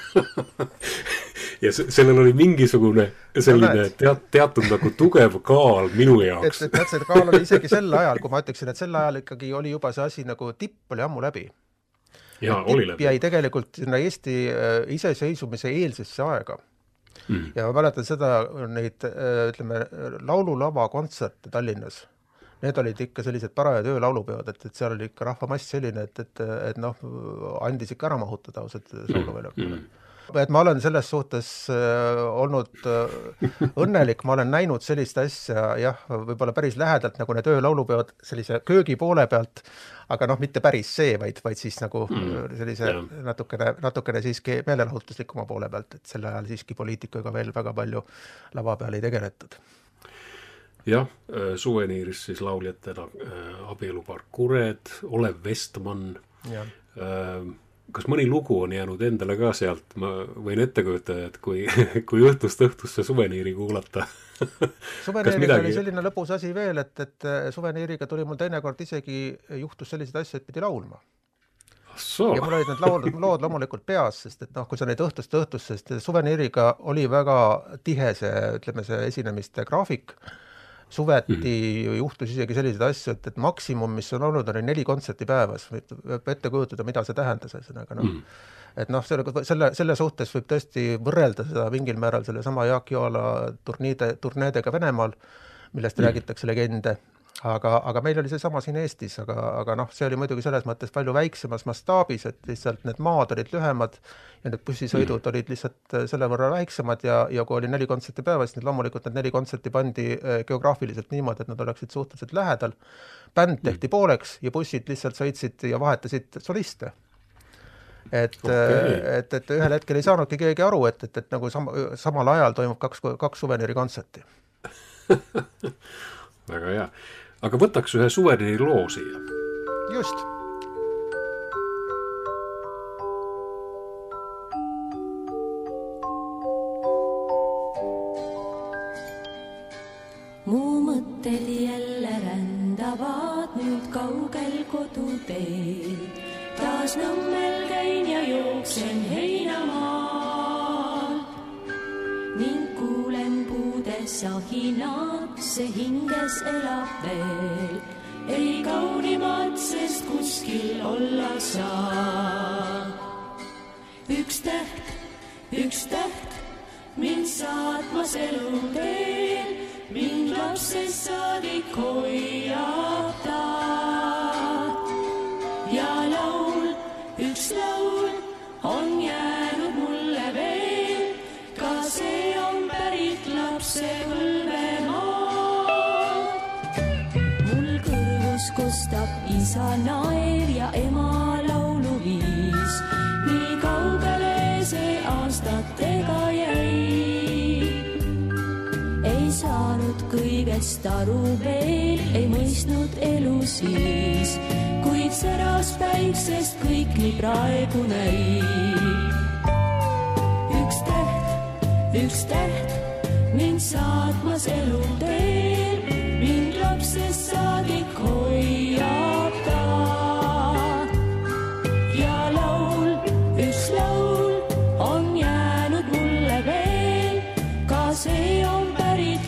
Ja sellel oli mingisugune selline teatud nagu tugev kaal minu jaoks. Et see kaal oli isegi sel ajal, kui ma ütleksin, et sel ajal ikkagi oli juba see asi nagu tipp oli ammu läbi. Ja oli läbi. Tipp jäi tegelikult Eesti iseseisvumise eelsesse aega. Ja ma mäletan seda, neid, ütleme, laululava kontserte Tallinnas. Need olid ikka sellised parajad öölaulupeod, et seal oli ikka rahvamass selline, et noh, andis ikka ära mahutada ausalt lauluväljakule. Et ma olen selles suhtes olnud õnnelik, ma olen näinud sellist asja, jah, võib-olla päris lähedalt nagu need öölaulupeod sellise köögi poole pealt, aga noh, mitte päris see, vaid siis nagu sellise natukene siiski meelelahutuslikuma poole pealt, et selle ajal siiski poliitikaga veel väga palju lava peal ei tegeletud. Jah, suveniiris siis lauljatena abielupaar Kured, Olev Vestman. Kas mõni lugu on jäänud endale ka sealt? Ma võin ette kujutada, et kui õhtusse suveniiri kuulata. Suveniiriga oli selline lõpus asi veel, et suveniiriga tuli mul teinekord isegi juhtus sellised asju, et pidi laulma. Ja mul olid need lood loomulikult peas, sest et noh, kui sa neid õhtusse, sest suveniiriga oli väga tihe see esinemiste graafik. Suveti juhtus isegi sellised asju, et maksimum, mis on olnud, oli 4 kontserti päevas. Võib ette kujutada, mida see tähendas. Et noh, selle suhtes võib tõesti võrrelda seda mingil määral selle sama Jaak Joala turneedega Venemaal, millest räägitakse legende. Aga meil oli see sama siin Eestis, aga noh, see oli muidugi selles mõttes palju väiksemas mastaabis, et lihtsalt need maad olid lühemad ja need bussisõidud olid lihtsalt selle võrra väiksemad ja kui oli 4 kontserti päevas, siis loomulikult need 4 kontserti pandi geograafiliselt niimoodi, et nad oleksid suhteliselt lähedal. Bänd tehti pooleks ja bussid lihtsalt sõitsid ja vahetasid soliste. Et ühel hetkel ei saanudki keegi aru, et nagu samal ajal toimub 2 suveniiri kontserti. Väga hea. Aga võtaks ühe suveniiri loo siia. Just. Mu mõtted jälle rändavad nüüd kaugel koduteel. Taas Nõmmel käin ja jooksen heinamaal ning kuulen puudes ahinad. See hinges elab veel, ei kaunimat, sest kuskil olla saa. Üks täht, mind saatmas elu teel, mind lapsest saadik hoiab taat. Ja üks laul on jäänud mulle veel, ka see on pärit lapse põlvemaal. Kostab isa naer ja ema lauluviis, nii kaugele see aastatega jäi. Ei saanud kõigest aru veel, ei mõistnud elu siis, kuid säras päiksest kõik nii praegu näib. Üks täht mind saatmas elu teel, mind lapsest saadik hoiab ta. Ja laul, üks laul on jäänud mulle veel, ka see on pärit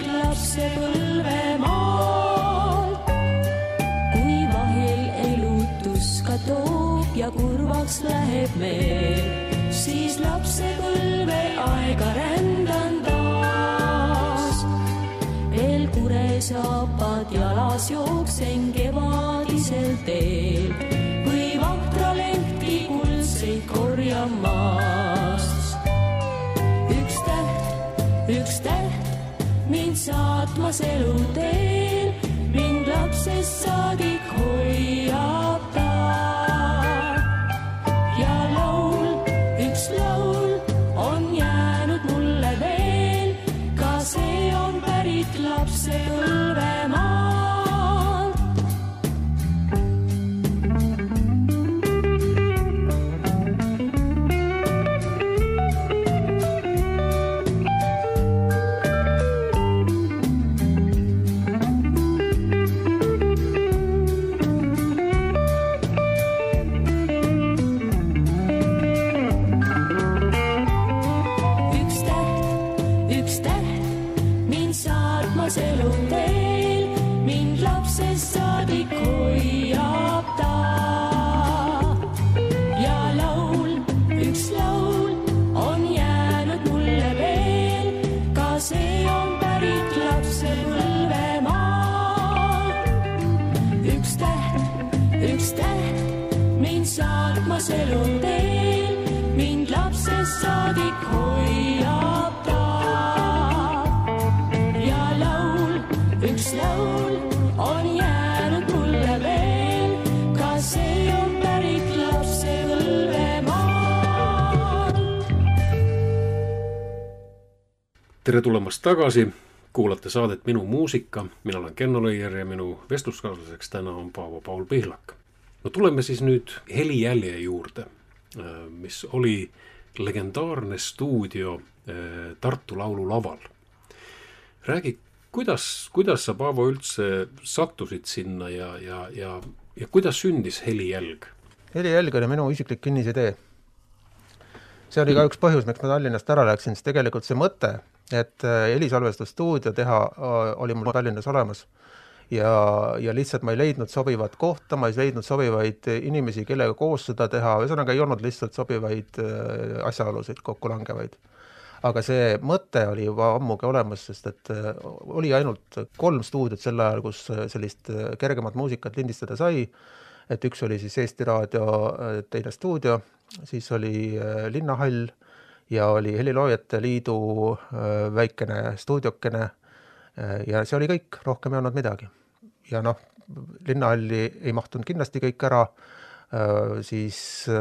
lapsepõlvemaalt. Kui vahel elu tuska toob ja kurvaks läheb meel, siis lapsepõlve aega rändan taas. Veel kuresaapad jalas jooksen kevadisel teel, või vahtralehti kuldseid korjan maast. Üks täht mind saatmas elu teel, mind lapsest saadik hoiab ta. Ja laul, üks laul on jäänud mulle veel, ka see on pärit lapsepõlvemaalt. Elu teel, mind lapsest saadik hoiab ta. Ja laul, üks laul on jäänud mulle veel, ka see on pärit lapsepõlvemaalt. Üks täht mind saatmas elu teel, mind lapsest saadik hoiab ta. Üks laul on jäänud mulle veel, ka see on pärit lapsepõlvemaalt. Tere tulemast tagasi, kuulate saadet Minu muusika. Mina olen Kenno Lõier ja minu vestluskaaslaseks täna on Paavo-Paul Pihlak. No tuleme siis nüüd Helijälje juurde, mis oli legendaarne stuudio Tartu laululaval. Räägi, Kuidas sa, Paavo, üldse sattusid sinna ja kuidas sündis Helijälg? Helijälg oli minu isiklik kinnisidee. See oli ka üks põhjus, miks ma Tallinnast ära läksin, sest tegelikult see mõte, et helisalvestusstuudio teha, oli mul Tallinnas olemas. Ja lihtsalt ma ei leidnud sobivat kohta, ma ei leidnud sobivaid inimesi, kellega koos seda teha, ühesõnaga ei olnud lihtsalt sobivaid asjaolusid kokkulangevaid. Aga see mõte oli juba ammugi olemas, sest et oli ainult 3 stuudiot sel ajal, kus sellist kergemat muusikat lindistada sai. Et üks oli siis Eesti Raadio teine stuudio, siis oli Linnahall ja oli Heliloojate Liidu väikene stuudiokene ja see oli kõik, rohkem ei olnud midagi. Ja Linnahalli ei mahtunud kindlasti kõik ära, siis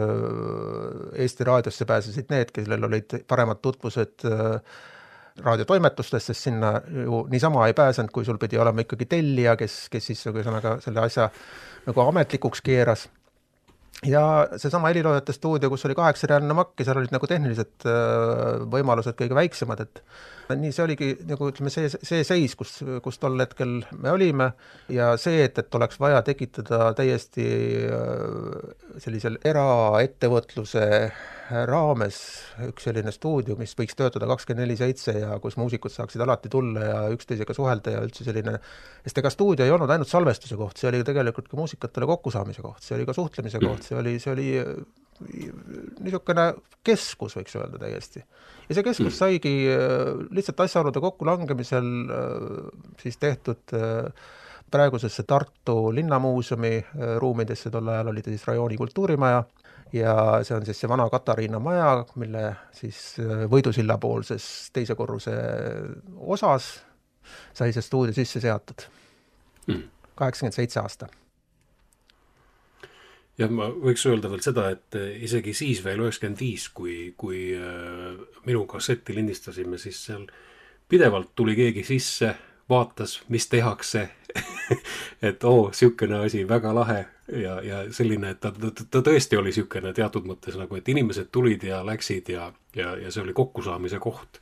Eesti Raadiosse pääsesid need, kellel olid paremad tutvused raadiotoimetustest, sest sinna ju niisama ei pääsenud, kui sul pidi olema ikkagi tellija, kes siis selle asja nagu ametlikuks keeras. Ja seesama Heliloojate stuudio, kus oli 8-reaalne makk ja seal olid nagu tehnilised võimalused kõige väiksemad, et nii see oligi nagu ütleme see seis, kus tol hetkel me olime ja see, et oleks vaja tekitada täiesti sellisel eraettevõtluse raames üks selline stuudio, mis võiks töötada 24/7 ja kus muusikud saaksid alati tulla ja üksteisega suhelda ja üldse selline, sest ega stuudio ei olnud ainult salvestuse koht, see oli tegelikult ka muusikatele kokkusaamise koht, see oli ka suhtlemise koht, see oli niisugune keskus, võiks öelda täiesti. Ja see keskus saigi lihtsalt asjaolude kokkulangemisel siis tehtud praegusesse Tartu linnamuuseumi ruumidesse, tol ajal oli siis rajooni kultuurimaja ja see on siis see vana Katariina maja, mille siis Võidusilla poolses teise korruse osas sai see stuudio sisse seatud. 87 aasta. jah, ma võiks öelda veel seda, et isegi siis veel 95, kui minu kasseti lindistasime, siis seal pidevalt tuli keegi sisse, vaatas, mis tehakse, et siukene asi, väga lahe ja selline, et ta tõesti oli siukene teatud mõttes nagu, et inimesed tulid ja läksid ja see oli kokkusaamise koht.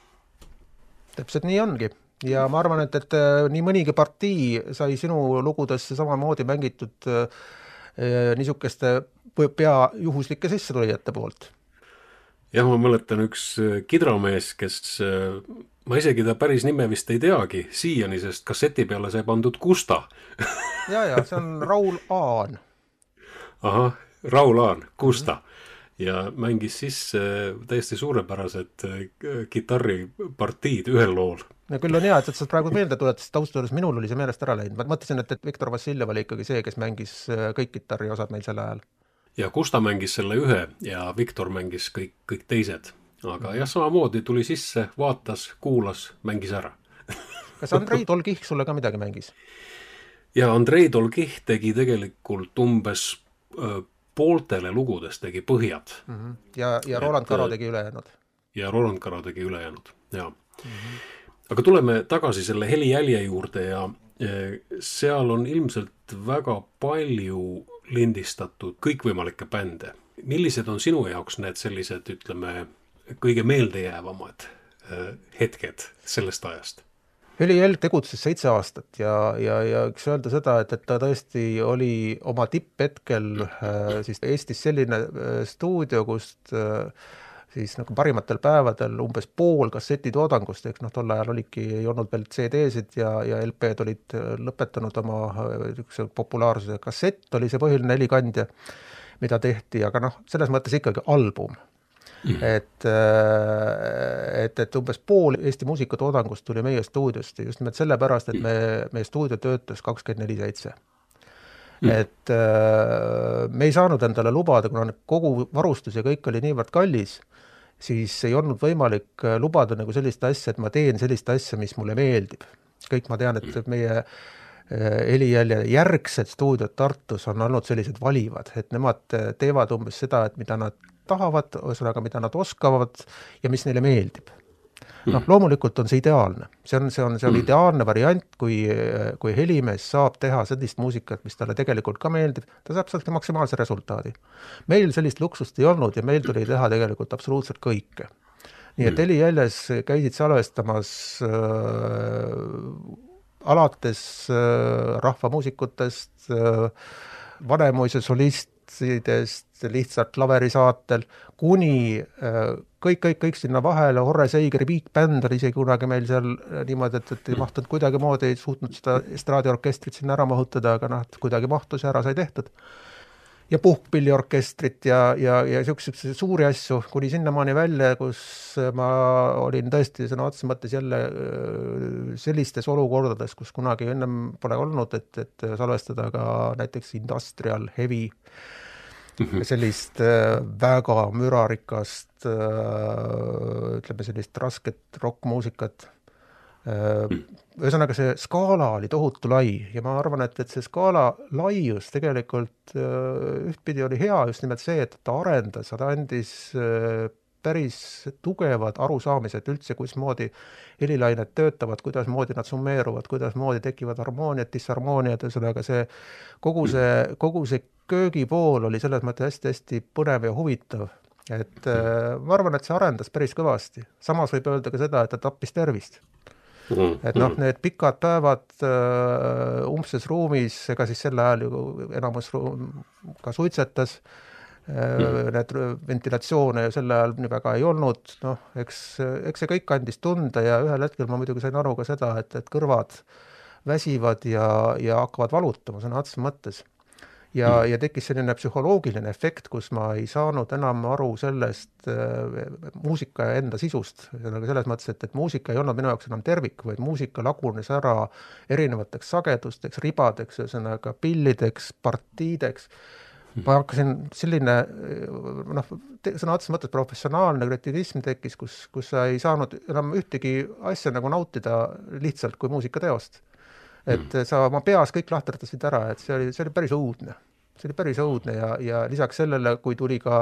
Täpselt nii ongi. Ja ma arvan, et nii mõnigi partii sai sinu lugudesse samamoodi mängitud niisugeste pea juhuslike sissetulijate poolt. Jah, ma mäletan üks kidramees, kes, ma isegi ta päris nime vist ei teagi, siiani, sest kasseti peale sai pandud Gusta. ja, see on Raul Aan. Ahah, Raul Aan, Gusta. Ja mängis sisse täiesti suurepärased kitarripartiid ühel lool. Ja küll on hea, et sa praegu meelde tuletasid, taustades minul oli see meelest ära läinud. Ma mõtlesin, et Viktor Vassiljev oli ikkagi see, kes mängis kõik kitarriosad meil selle ajal. Ja Gusta mängis selle ühe ja Viktor mängis kõik teised. Aga jah, samamoodi tuli sisse, vaatas, kuulas, mängis ära. Kas Andrei Tolkih sulle ka midagi mängis? Ja Andrei Tolkih tegi tegelikult umbes pooltele lugudes tegi põhjad. Ja Roland Karo tegi ülejäänud. Ja Roland Karo tegi ülejäänud, jaa. Aga tuleme tagasi selle helijälje juurde ja seal on ilmselt väga palju lindistatud kõikvõimalikke bände. Millised on sinu jaoks need sellised, ütleme, kõige meeldejäävamad hetked sellest ajast? Helijälg tegutses 7 aastat ja üks öelda seda, et ta tõesti oli oma tipphetkel siis Eestis selline stuudio, kust siis nagu parimatel päevadel umbes pool kassetitoodangust, eks tol ajal ei olnud veel CD-sid ja LP-d olid lõpetanud oma populaarsuse. Kassett oli see põhiline helikandja, mida tehti, aga selles mõttes ikkagi album. Et umbes pool Eesti muusikatoodangust tuli meie stuudiost just nimelt sellepärast, et meie stuudio töötas 24/7. Et me ei saanud endale lubada, kuna kogu varustus ja kõik oli niivõrd kallis, siis ei olnud võimalik lubada nagu sellist asja, et ma teen sellist asja, mis mulle meeldib. Kõik ma tean, et meie helijälje järgsed stuudiod Tartus on olnud sellised valivad, et nemad teevad umbes seda, et mida nad tahavad, ühesõnaga, mida nad oskavad ja mis neile meeldib. Loomulikult on see ideaalne. See on ideaalne variant, kui helimees saab teha sellist muusikat, mis talle tegelikult ka meeldib, ta saab sealt maksimaalse resultaadi. Meil sellist luksust ei olnud ja meil tuli teha tegelikult absoluutselt kõike. Nii et helijäljes käisid salvestamas alates rahvamuusikutest, Vanemuise solistidest, lihtsalt klaverisaatel, kuni kõik sinna vahele, Horre Seigeri Big Band oli isegi kunagi meil seal niimoodi, et ei mahtunud kuidagi moodi, ei suutnud seda estraadiorkestrit sinna ära mahutada, aga kuidagi mahtus ja ära sai tehtud. Ja puhkpilliorkestrit ja selliseid suuri asju, kuni sinnamaani välja, kus ma olin tõesti sõna otseses mõttes jälle sellistes olukordades, kus kunagi ennem pole olnud, et salvestada ka näiteks industrial, heavy, sellist väga mürarikast, ütleme sellist rasket rockmuusikat. Ühesõnaga see skaala oli tohutu lai ja ma arvan, et see skaala laius tegelikult ühtpidi oli hea just nimelt see, et ta arendas, ta andis päris tugevad arusaamised üldse, kuidasmoodi helilained töötavad, kuidasmoodi nad summeeruvad, kuidasmoodi tekivad harmooniad, disharmooniad, ühesõnaga see kogu see köögipool oli selles mõttes hästi põnev ja huvitav. Et ma arvan, et see arendas päris kõvasti. Samas võib öelda ka seda, et ta tappis tervist. Et need pikad päevad umbses ruumis, ega siis selle ajal ju enamus ka suitsetas, need ventilatsioone ja selle ajal nii väga ei olnud, eks see kõik andis tunda ja ühel hetkel ma muidugi sain aru ka seda, et kõrvad väsivad ja hakkavad valutama sõna otseses mõttes. Ja tekkis selline psühholoogiline efekt, kus ma ei saanud enam aru sellest muusika enda sisust. Selles mõttes, et muusika ei olnud minu jaoks enam tervik, vaid muusika lagunes ära erinevateks sagedusteks, ribadeks, ühesõnaga pillideks, partiideks. Ma hakkasin selline, sõna otseses mõttes professionaalne kretinism tekkis, kus sa ei saanud enam ühtegi asja nagu nautida lihtsalt kui muusikateost. Et sa oma peas kõik lahterdasid ära, et see oli päris õudne. see oli päris õudne ja lisaks sellele, kui tuli ka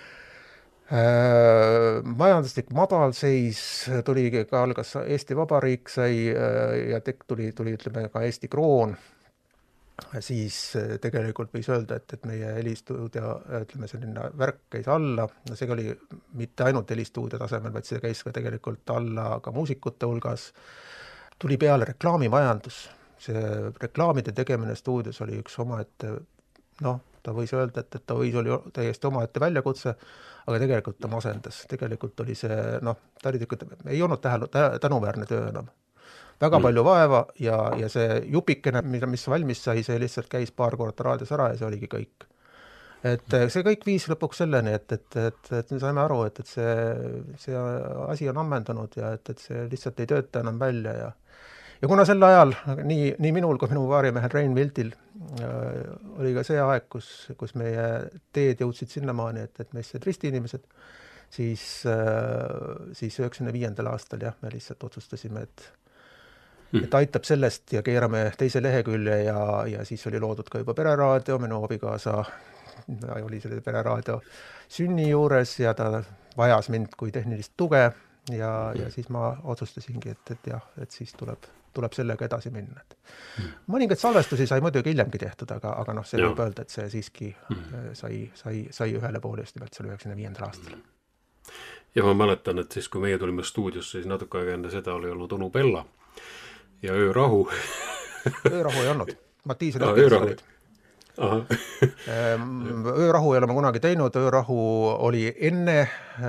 majanduslik madalseis, algas Eesti Vabariik sai ja tuli ütleme ka Eesti kroon, siis tegelikult võis öelda, et meie helistuudio, ütleme selline värk käis alla, no see oli mitte ainult helistuudio tasemel, vaid see käis ka tegelikult alla ka muusikute hulgas, tuli peale reklaamimajandus, see reklaamide tegemine stuudios oli üks omaette, noh, ta võis öelda, et ta oli täiesti omaette väljakutse, aga tegelikult ta masendas. Tegelikult oli see, noh, ta oli ei olnud tänuväärne töö enam. Väga palju vaeva ja see jupikene, mis valmis sai, see lihtsalt käis paar korda raadios ära ja see oligi kõik. Et see kõik viis lõpuks selleni, et me saime aru, et see asi on ammendunud ja et see lihtsalt ei tööta enam välja ja kuna sel ajal nii minul kui minu vaarimehel Rein Viltil oli ka see aeg, kus meie teed jõudsid sinnamaani, et meist said ristiinimesed, siis 95. aastal jah, me lihtsalt otsustasime, et aitab sellest ja keerame teise lehekülje ja siis oli loodud ka juba Pereraadio, minu abikaasa oli selle Pereraadio sünni juures ja ta vajas mind kui tehnilist tuge ja siis ma otsustasingi, et siis tuleb sellega edasi minna. Mõningaid salvestusi sai muidugi hiljemgi tehtud, aga noh, see võib öelda, et see siiski sai ühele poole just nimelt seal 95. aastal. Ja ma mäletan, et siis kui meie tulime stuudiosse, siis natuke aega enne seda oli olnud Onu Bella ja Öörahu. Öörahu ei olnud. Matiis ja Lõkkis olid. Öörahu ei ole ma kunagi teinud, Öörahu oli enne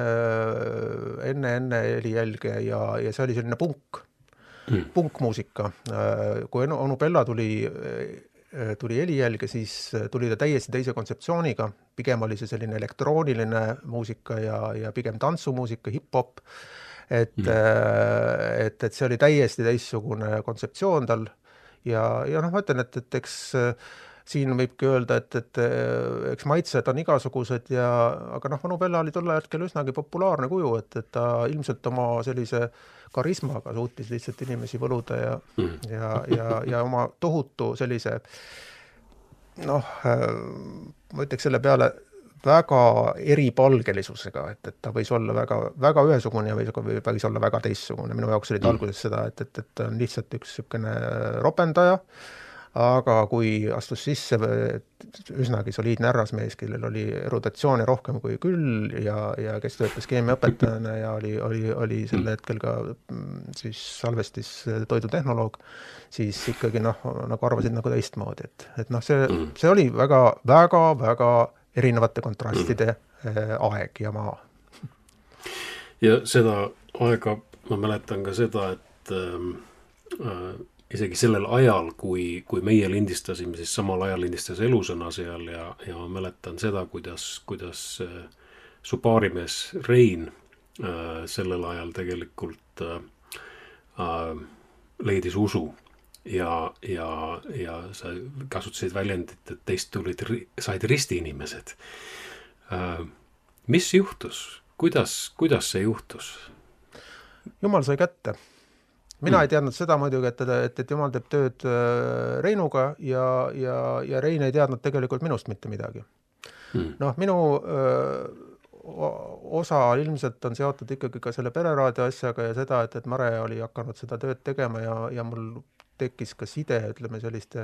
Helijälge ja see oli selline punkmuusika. Kui Onu Bella tuli Helijälge, siis tuli ta täiesti teise kontseptsiooniga, pigem oli see selline elektrooniline muusika ja pigem tantsumuusika, hip-hop, et see oli täiesti teistsugune kontseptsioon tal ja noh, ma ütlen, et eks siin võibki öelda, et eks maitsed on igasugused aga noh, Onu Bella oli tolle hetkel üsnagi populaarne kuju, et ta ilmselt oma sellise karismaga suutis lihtsalt inimesi võluda ja oma tohutu sellise, noh, ma ütleks selle peale väga eripalgelisusega, et ta võis olla väga ühesugune ja võis olla väga teistsugune. Minu jaoks oli alguses seda, et ta on lihtsalt üks sükene ropendaja, aga kui astus sisse üsnagi soliidne härrasmees, kellel oli erudatsiooni rohkem kui küll ja kes töötas keemiaõpetajana ja oli sel hetkel ka siis salvestis toidutehnoloog, siis ikkagi noh, nagu arvasid nagu teistmoodi, et noh, see oli väga erinevate kontrastide aeg ja maa. Ja seda aega ma mäletan ka seda, et isegi sellel ajal, kui meie lindistasime, siis samal ajal lindistas Elusõna seal ja ma mäletan seda, kuidas su paarimees Rein sellel ajal tegelikult leidis usu ja sa kasutasid väljendit, et teist said ristiinimesed. Mis juhtus? Kuidas see juhtus? Jumal sai kätte. Mina ei teadnud seda muidugi, et Jumal teeb tööd Reinuga ja Rein ei teadnud tegelikult minust mitte midagi. Noh, minu osa ilmselt on seotud ikkagi ka selle Pereraadio asjaga ja seda, et Mare oli hakanud seda tööd tegema ja mul tekkis ka side, ütleme selliste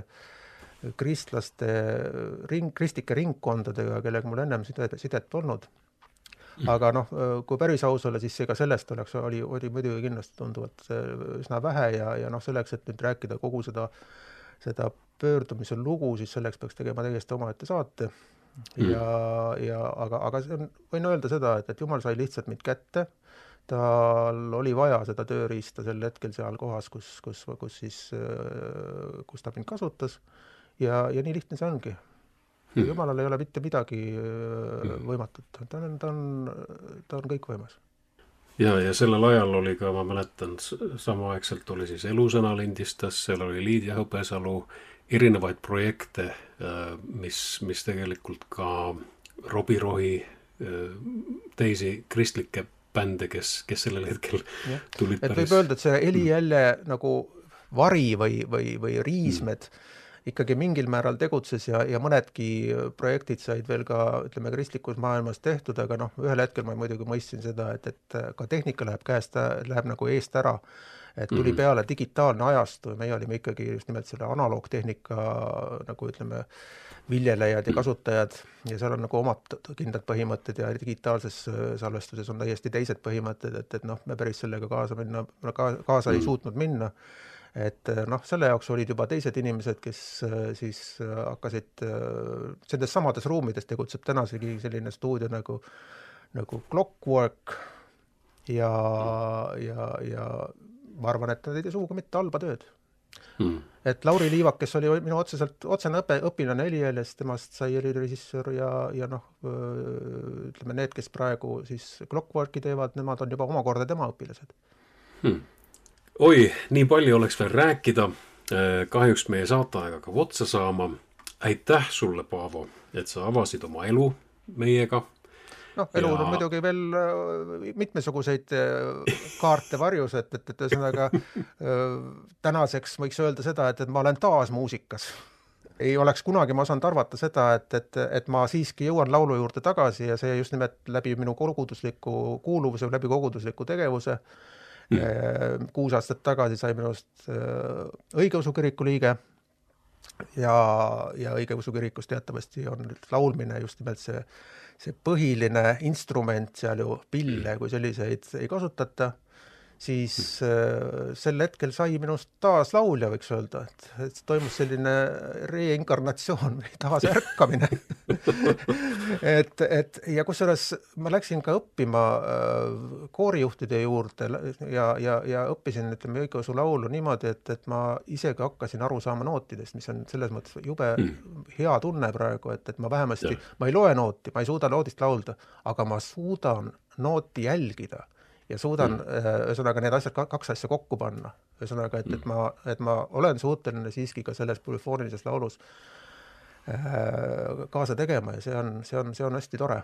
kristlike ringkondadega, kellega mul ennem sidet polnud. Aga noh, kui päris aus olla, siis see ka sellest oli muidugi kindlasti tunduvalt üsna vähe ja noh, selleks, et nüüd rääkida kogu seda pöördumise lugu, siis selleks peaks tegema täiesti omaette saate. Aga võin öelda seda, et Jumal sai lihtsalt mind kätte, tal oli vaja seda tööriista sel hetkel seal kohas, kus ta mind kasutas ja nii lihtne see ongi. Jumalal ei ole mitte midagi võimatut. Ta on kõik võimas. Ja sellel ajal oli ka, ma mäletan, samaaegselt oli siis Elusõna lindistas, seal oli Liidia Hõbesalu, erinevaid projekte, mis tegelikult ka Robi Rohi, teisi kristlikke bände, kes sellel hetkel tulid päris. Et võib öelda, et see Helijälje nagu vari või riismed ikkagi mingil määral tegutses ja mõnedki projektid said veel ka, ütleme, kristlikus maailmas tehtud, aga noh, ühel hetkel ma muidugi mõistsin seda, et ka tehnika läheb nagu eest ära, et tuli peale digitaalne ajastu ja meie olime ikkagi just nimelt selle analoogtehnika nagu ütleme, viljelejad ja kasutajad ja seal on nagu omad kindlad põhimõtted ja digitaalses salvestuses on täiesti teised põhimõtted, et noh, me päris sellega kaasa ei suutnud minna. Et noh, selle jaoks olid juba teised inimesed, kes siis hakkasid selles samades ruumides tegutseb tänasegi selline stuudio nagu Clockwork ja ma arvan, et nad ei tee sugugi mitte halba tööd. Et Lauri Liivak, kes oli minu otsene õpilane helieles, temast sai helirežissöör ja noh, ütleme need, kes praegu siis Clockworki teevad, nemad on juba omakorda tema õpilased. Oi, nii palju oleks veel rääkida. Kahjuks meie saateaega ka otsa saama. Aitäh sulle, Paavo, et sa avasid oma elu meiega. Noh, elu on muidugi veel mitmesuguseid kaarte varjus, et ühesõnaga tänaseks võiks öelda seda, et ma olen taas muusikas. Ei oleks kunagi ma osanud arvata seda, et ma siiski jõuan laulu juurde tagasi ja see just nimelt läbi minu kogudusliku kuuluvuse, läbi kogudusliku tegevuse. 6 aastat tagasi sai minust õigeusu kiriku liige ja õigeusu kirikus teatavasti on laulmine just nimelt see põhiline instrument seal ju pille, kui selliseid ei kasutata, siis sel hetkel sai minust taas laulja, võiks öelda, et toimus selline reinkarnatsioon või taas ärkamine. ja kusjuures ma läksin ka õppima koorijuhtide juurde ja õppisin, ütleme, õigeusu laulu niimoodi, et ma isegi hakkasin aru saama nootidest, mis on selles mõttes jube hea tunne praegu, et ma vähemasti, ma ei loe nooti, ma ei suuda noodist laulda, aga ma suudan nooti jälgida ja suudan ühesõnaga need asjad, 2 asja kokku panna. Ühesõnaga, et ma olen suuteline siiski ka selles polüfoonilises laulus kaasa tegema ja see on hästi tore.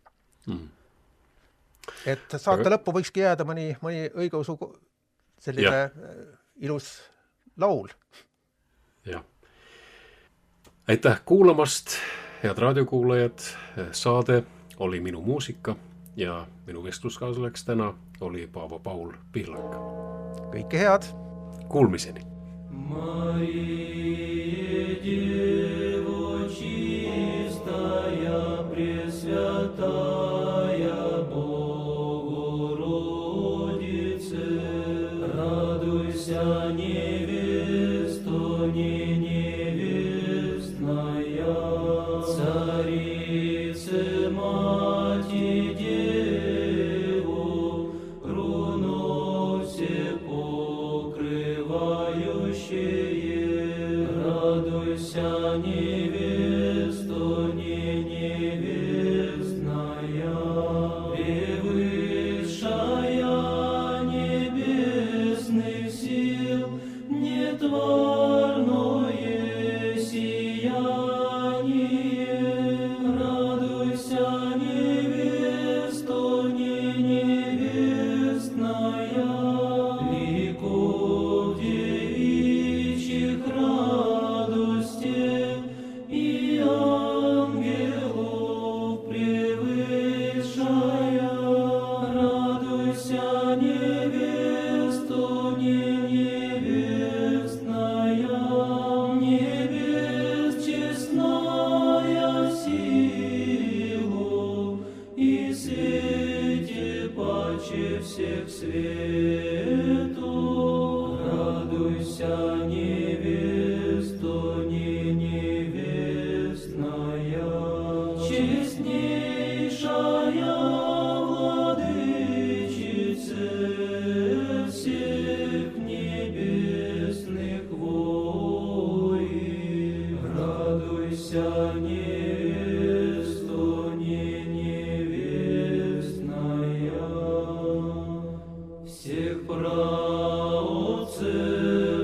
Et saate lõppu võikski jääda mõni õigeusu selline ilus laul. Ja. Aitäh kuulamast, head raadiokuulajad. Saade oli Minu muusika ja minu vestluskaaslaks täna oli Paavo Paul Pihlak. Kõike head! Kuulmiseni! Мария, Дева чистая, Пресвятая Богородице, радуйся, невесто, не невестная, царице, мати, Деву, руно все покрывающее, радуйся, невесто, не невестная, превысшая небесных сил, нетварное сияние, радуйся, невесто, не невестная, ликов девичьих радостей и ангелов превышая, радуйся, невесто, не невестная, небес честная силу и свете паче всех свету, радуйся, невесто, не невестная, честнейшая владычице всех небесных воинов, радуйся, невесто, не невестная, всех праотцев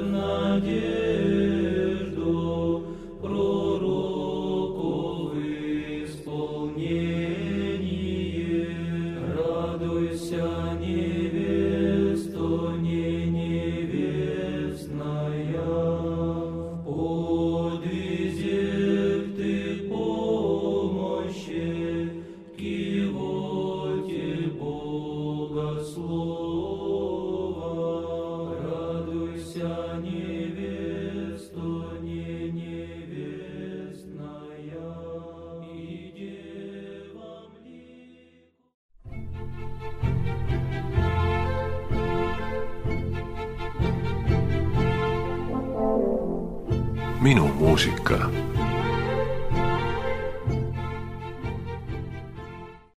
надежду пророков исполняющих, minu muusika.